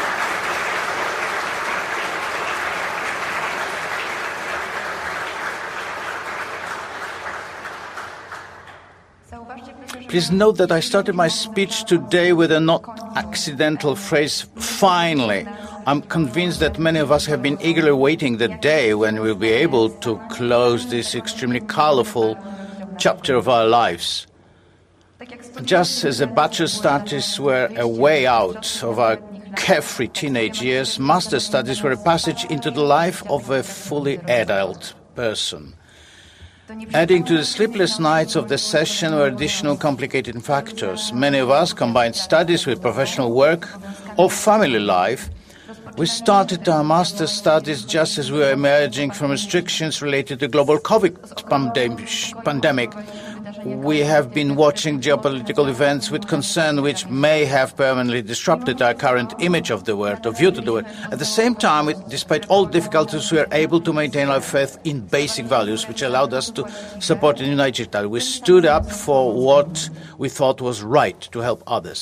Please note that I started my speech today with a not accidental phrase, finally. I'm convinced that many of us have been eagerly waiting the day when we'll be able to close this extremely colorful chapter of our lives. Just as the bachelor studies were a way out of our carefree teenage years, master studies were a passage into the life of a fully adult person. Adding to the sleepless nights of the session were additional complicating factors. Many of us combined studies with professional work or family life. We started our master's studies just as we were emerging from restrictions related to global COVID pandemic. We have been watching geopolitical events with concern which may have permanently disrupted our current image of the world, or view to the world. At the same time, despite all difficulties, we are able to maintain our faith in basic values, which allowed us to support and unite each other. We stood up for what we thought was right to help others.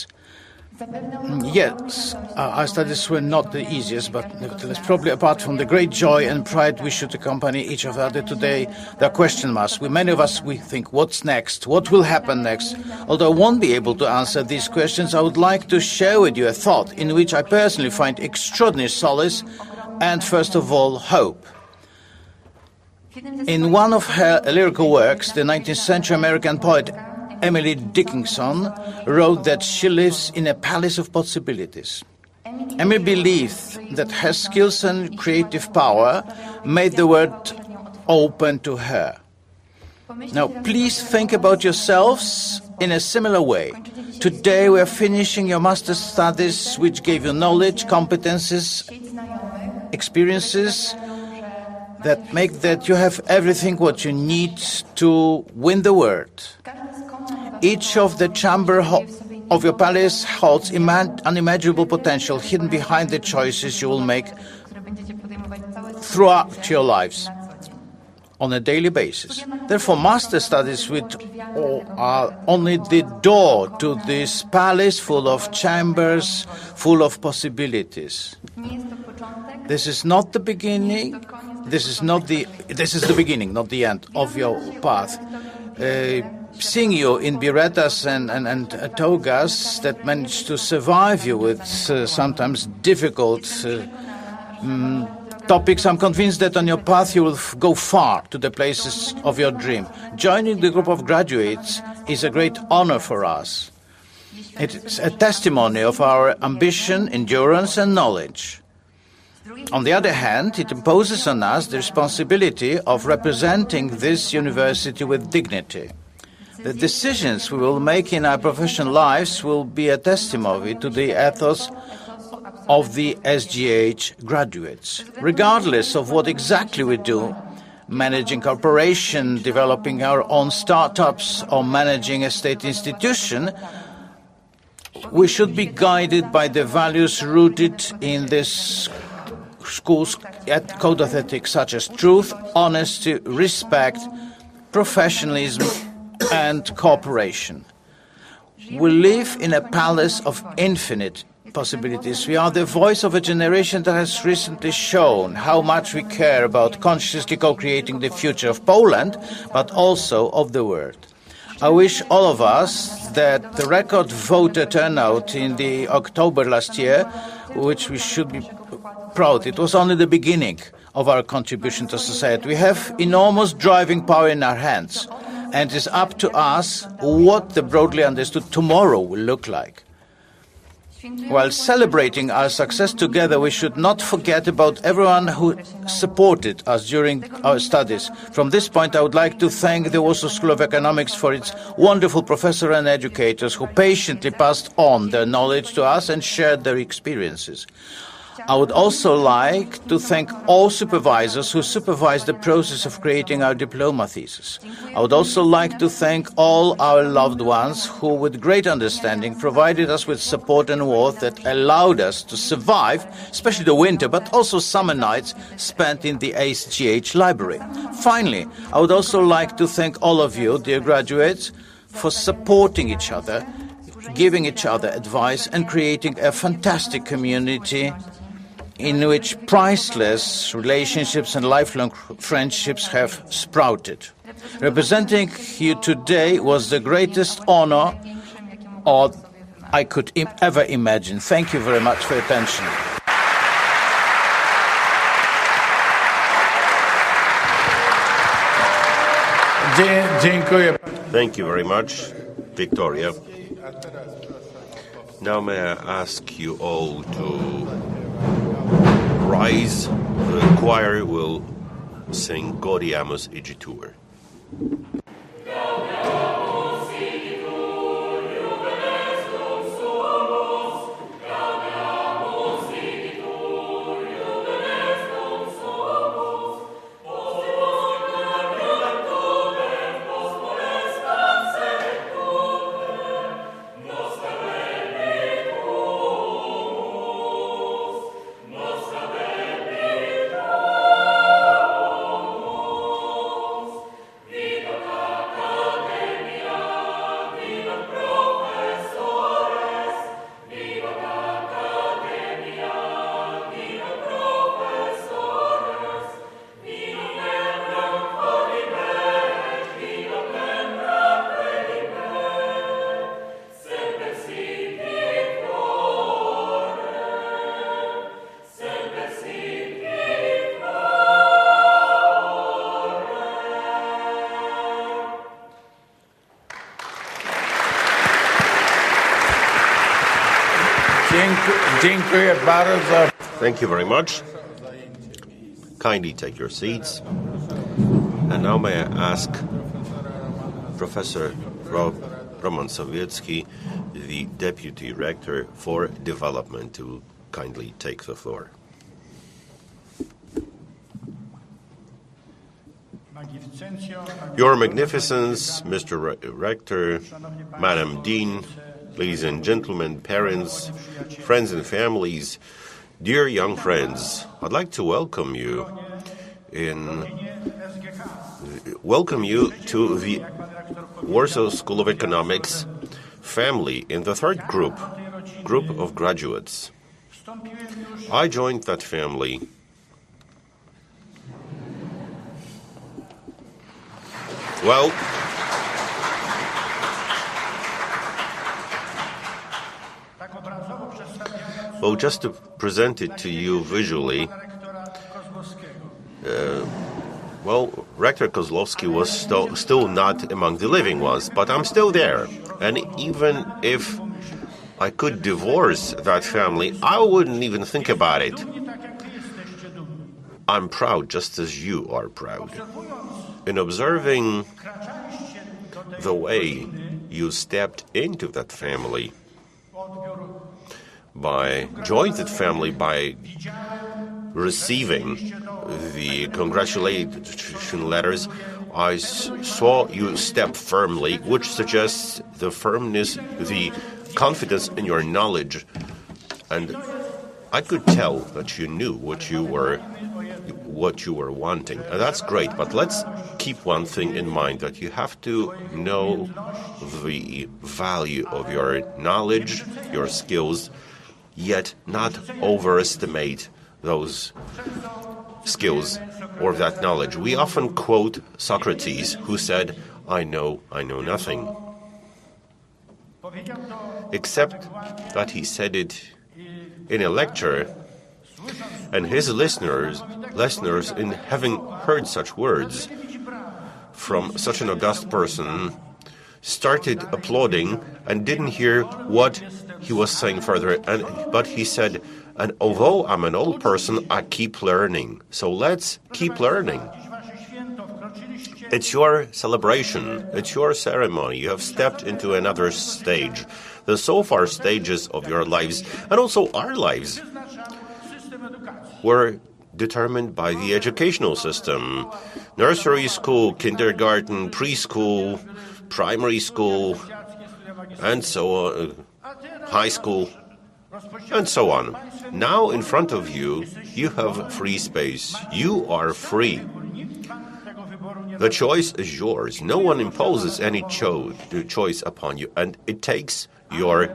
Yes, our studies were not the easiest, but nevertheless, probably apart from the great joy and pride we should accompany each other today, there are question marks. Many of us, we think, what's next? What will happen next? Although I won't be able to answer these questions, I would like to share with you a thought in which I personally find extraordinary solace and, first of all, hope. In one of her lyrical works, the 19th century American poet Emily Dickinson wrote that she lives in a palace of possibilities. Emily believed that her skills and creative power made the world open to her. Now, please think about yourselves in a similar way. Today we are finishing your master's studies, which gave you knowledge, competences, experiences that make that you have everything what you need to win the world. Each of the chamber of your palace holds unimaginable potential hidden behind the choices you will make throughout your lives on a daily basis. Therefore, master studies are only the door to this palace full of chambers, full of possibilities. This is not the beginning. This is the beginning, not the end of your path. Seeing you in birrettas and togas that managed to survive you with sometimes difficult topics, I'm convinced that on your path you will go far to the places of your dream. Joining the group of graduates is a great honor for us. It's a testimony of our ambition, endurance, and knowledge. On the other hand, it imposes on us the responsibility of representing this university with dignity. The decisions we will make in our professional lives will be a testimony to the ethos of the SGH graduates. Regardless of what exactly we do, managing corporation, developing our own startups, or managing a state institution, we should be guided by the values rooted in this school's code of ethics, such as truth, honesty, respect, professionalism, and cooperation. We live in a palace of infinite possibilities. We are the voice of a generation that has recently shown how much we care about consciously co-creating the future of Poland, but also of the world. I wish all of us that the record voter turnout in the October last year, which we should be proud, it was only the beginning of our contribution to society. We have enormous driving power in our hands, and it is up to us what the broadly understood tomorrow will look like. While celebrating our success together, we should not forget about everyone who supported us during our studies. From this point, I would like to thank the Warsaw School of Economics for its wonderful professors and educators who patiently passed on their knowledge to us and shared their experiences. I would also like to thank all supervisors who supervised the process of creating our diploma thesis. I would also like to thank all our loved ones who, with great understanding, provided us with support and warmth that allowed us to survive, especially the winter, but also summer nights spent in the SGH library. Finally, I would also like to thank all of you, dear graduates, for supporting each other, giving each other advice, and creating a fantastic community in which priceless relationships and lifelong friendships have sprouted. Representing you today was the greatest honor I could ever imagine. Thank you very much for your attention. Thank you very much, Victoria. Now may I ask you all to rise. The choir will sing Gaudiamus Igitur. Dziękuję bardzo. Thank you very much. Kindly take your seats. And now may I ask Professor Roman Sowiecki, the Deputy Rector for Development, to kindly take the floor. Your Magnificence, Mr. Rector, Madam Dean, ladies and gentlemen, parents, friends and families, dear young friends, I'd like to welcome you to the Warsaw School of Economics family in the third group of graduates. I joined that family Well, just to present it to you visually, Rector Kozlowski was still not among the living ones, but I'm still there. And even if I could divorce that family, I wouldn't even think about it. I'm proud just as you are proud. In observing the way you stepped into that family, joined that family by receiving the congratulation letters, I saw you step firmly, which suggests the firmness, the confidence in your knowledge. And I could tell that you knew what you were wanting. And that's great, but let's keep one thing in mind, that you have to know the value of your knowledge, your skills, yet not overestimate those skills or that knowledge. We often quote Socrates, who said, I know nothing. Except that he said it in a lecture, and his listeners, in having heard such words from such an august person, started applauding and didn't hear what he was saying further. But he said, and although I'm an old person, I keep learning. So let's keep learning. It's your celebration. It's your ceremony. You have stepped into another stage. The so far stages of your lives, and also our lives, were determined by the educational system. Nursery school, kindergarten, preschool, primary school, and so on, high school, and so on. Now in front of you, you have free space. You are free. The choice is yours. No one imposes any choice upon you, and it takes your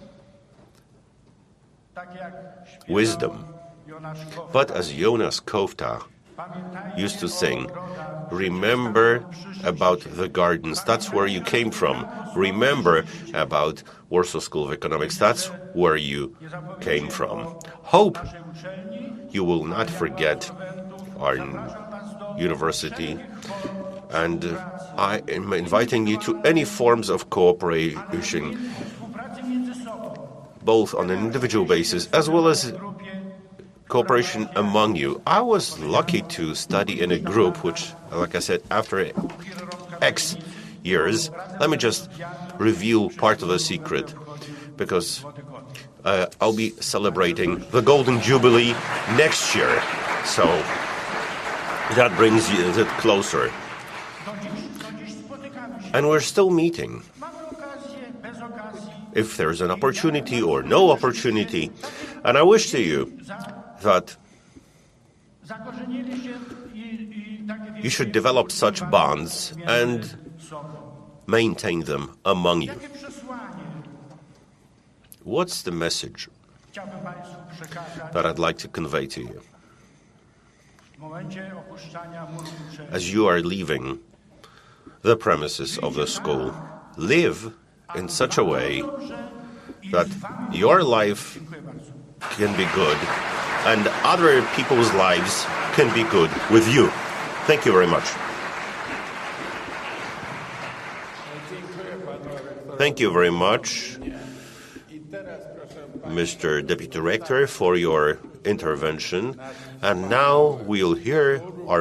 wisdom. But as Jonas Kofta used to sing, remember about the gardens. That's where you came from. Remember about Warsaw School of Economics. That's where you came from. Hope you will not forget our university. And I am inviting you to any forms of cooperation, both on an individual basis as well as cooperation among you. I was lucky to study in a group which, like I said, after X years, let me just reveal part of the secret, because I'll be celebrating the Golden Jubilee next year. So that brings you it closer. And we're still meeting. If there's an opportunity or no opportunity, and I wish to you that you should develop such bonds and maintain them among you. What's the message that I'd like to convey to you? As you are leaving the premises of the school, live in such a way that your life can be good and other people's lives can be good with you. Thank you very much. Thank you very much, Mr. Deputy Rector, for your intervention. And now we'll hear our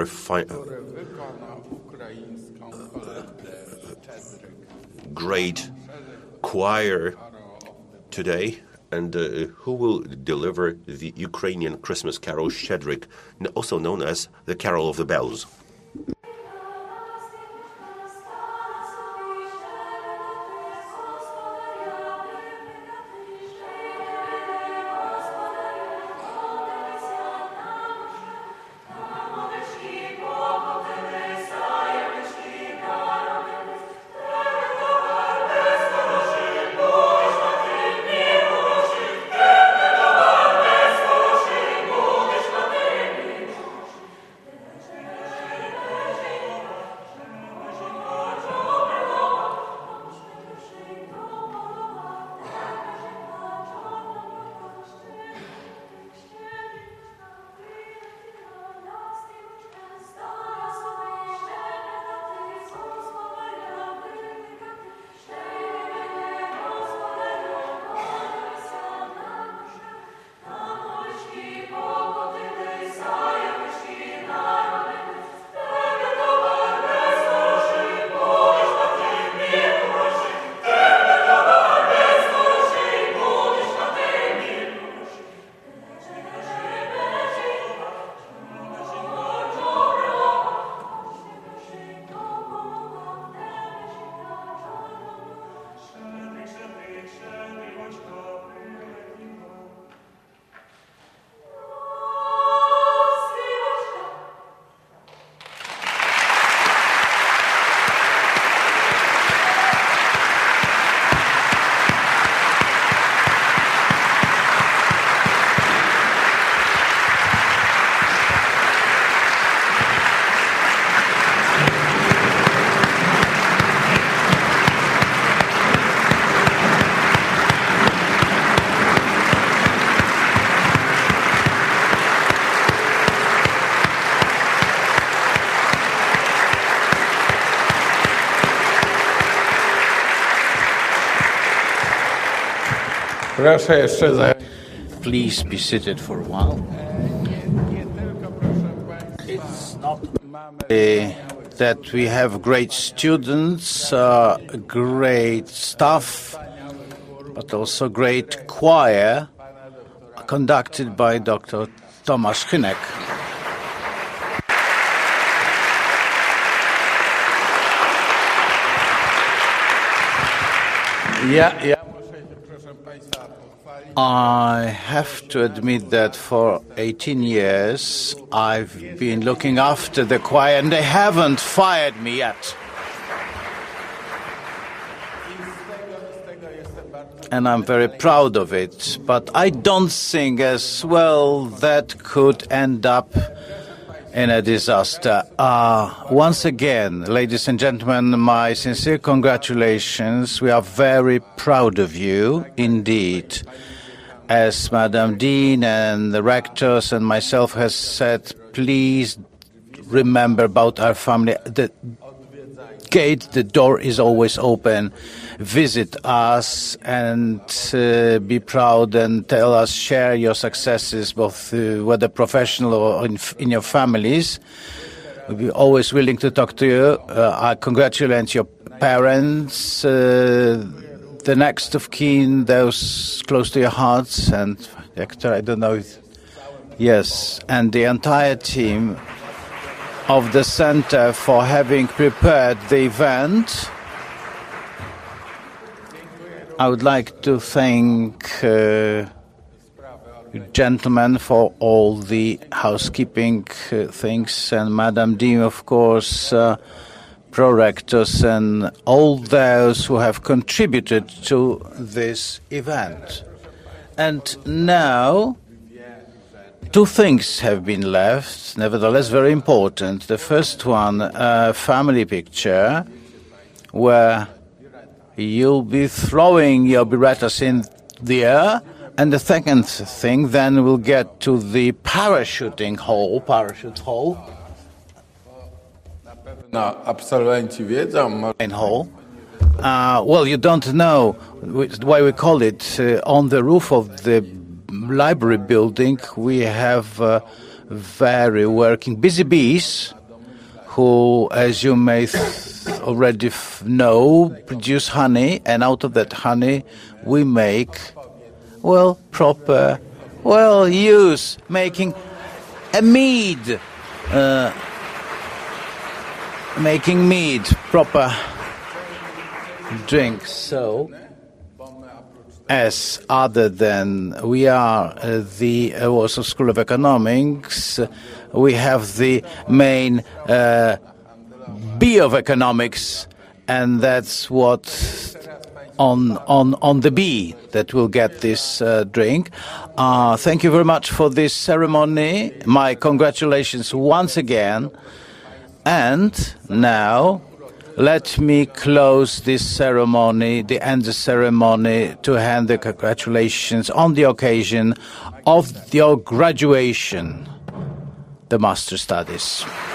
great choir today, and who will deliver the Ukrainian Christmas carol Shchedryk, also known as the Carol of the Bells. Please be seated for a while. It's not that we have great students, great staff, but also great choir conducted by Dr. Tomasz Hynek. I have to admit that for 18 years I've been looking after the choir and they haven't fired me yet. And I'm very proud of it, but I don't think as well that could end up in a disaster. Once again, ladies and gentlemen, my sincere congratulations. We are very proud of you indeed. As Madam Dean and the rectors and myself has said, please remember about our family. The gate, the door is always open, visit us and be proud and tell us, share your successes, both whether professional or in your families. We'll be always willing to talk to you. I congratulate your parents, the next of kin, those close to your hearts, and Hector, I don't know. Yes, and the entire team of the Center for having prepared the event. I would like to thank you gentlemen for all the housekeeping things, and Madam Dean, of course, prorectors, and all those who have contributed to this event. And now, two things have been left, nevertheless very important. The first one, a family picture, where you'll be throwing your birrettas in the air. And the second thing, then we'll get to the parachute hall. No, absolwenci wiedzą. Well, you don't know why we call it. On the roof of the library building, we have very working busy bees who, as you may already know, produce honey, and out of that honey we make, well, proper, well, use, making a mead, making mead, proper drink. So, as other than we are the Warsaw School of Economics, we have the main B of economics, and that's what on the B that will get this drink. Thank you very much for this ceremony. My congratulations once again. And now, let me close this ceremony, end the ceremony, to hand the congratulations on the occasion of your graduation, the Master Studies.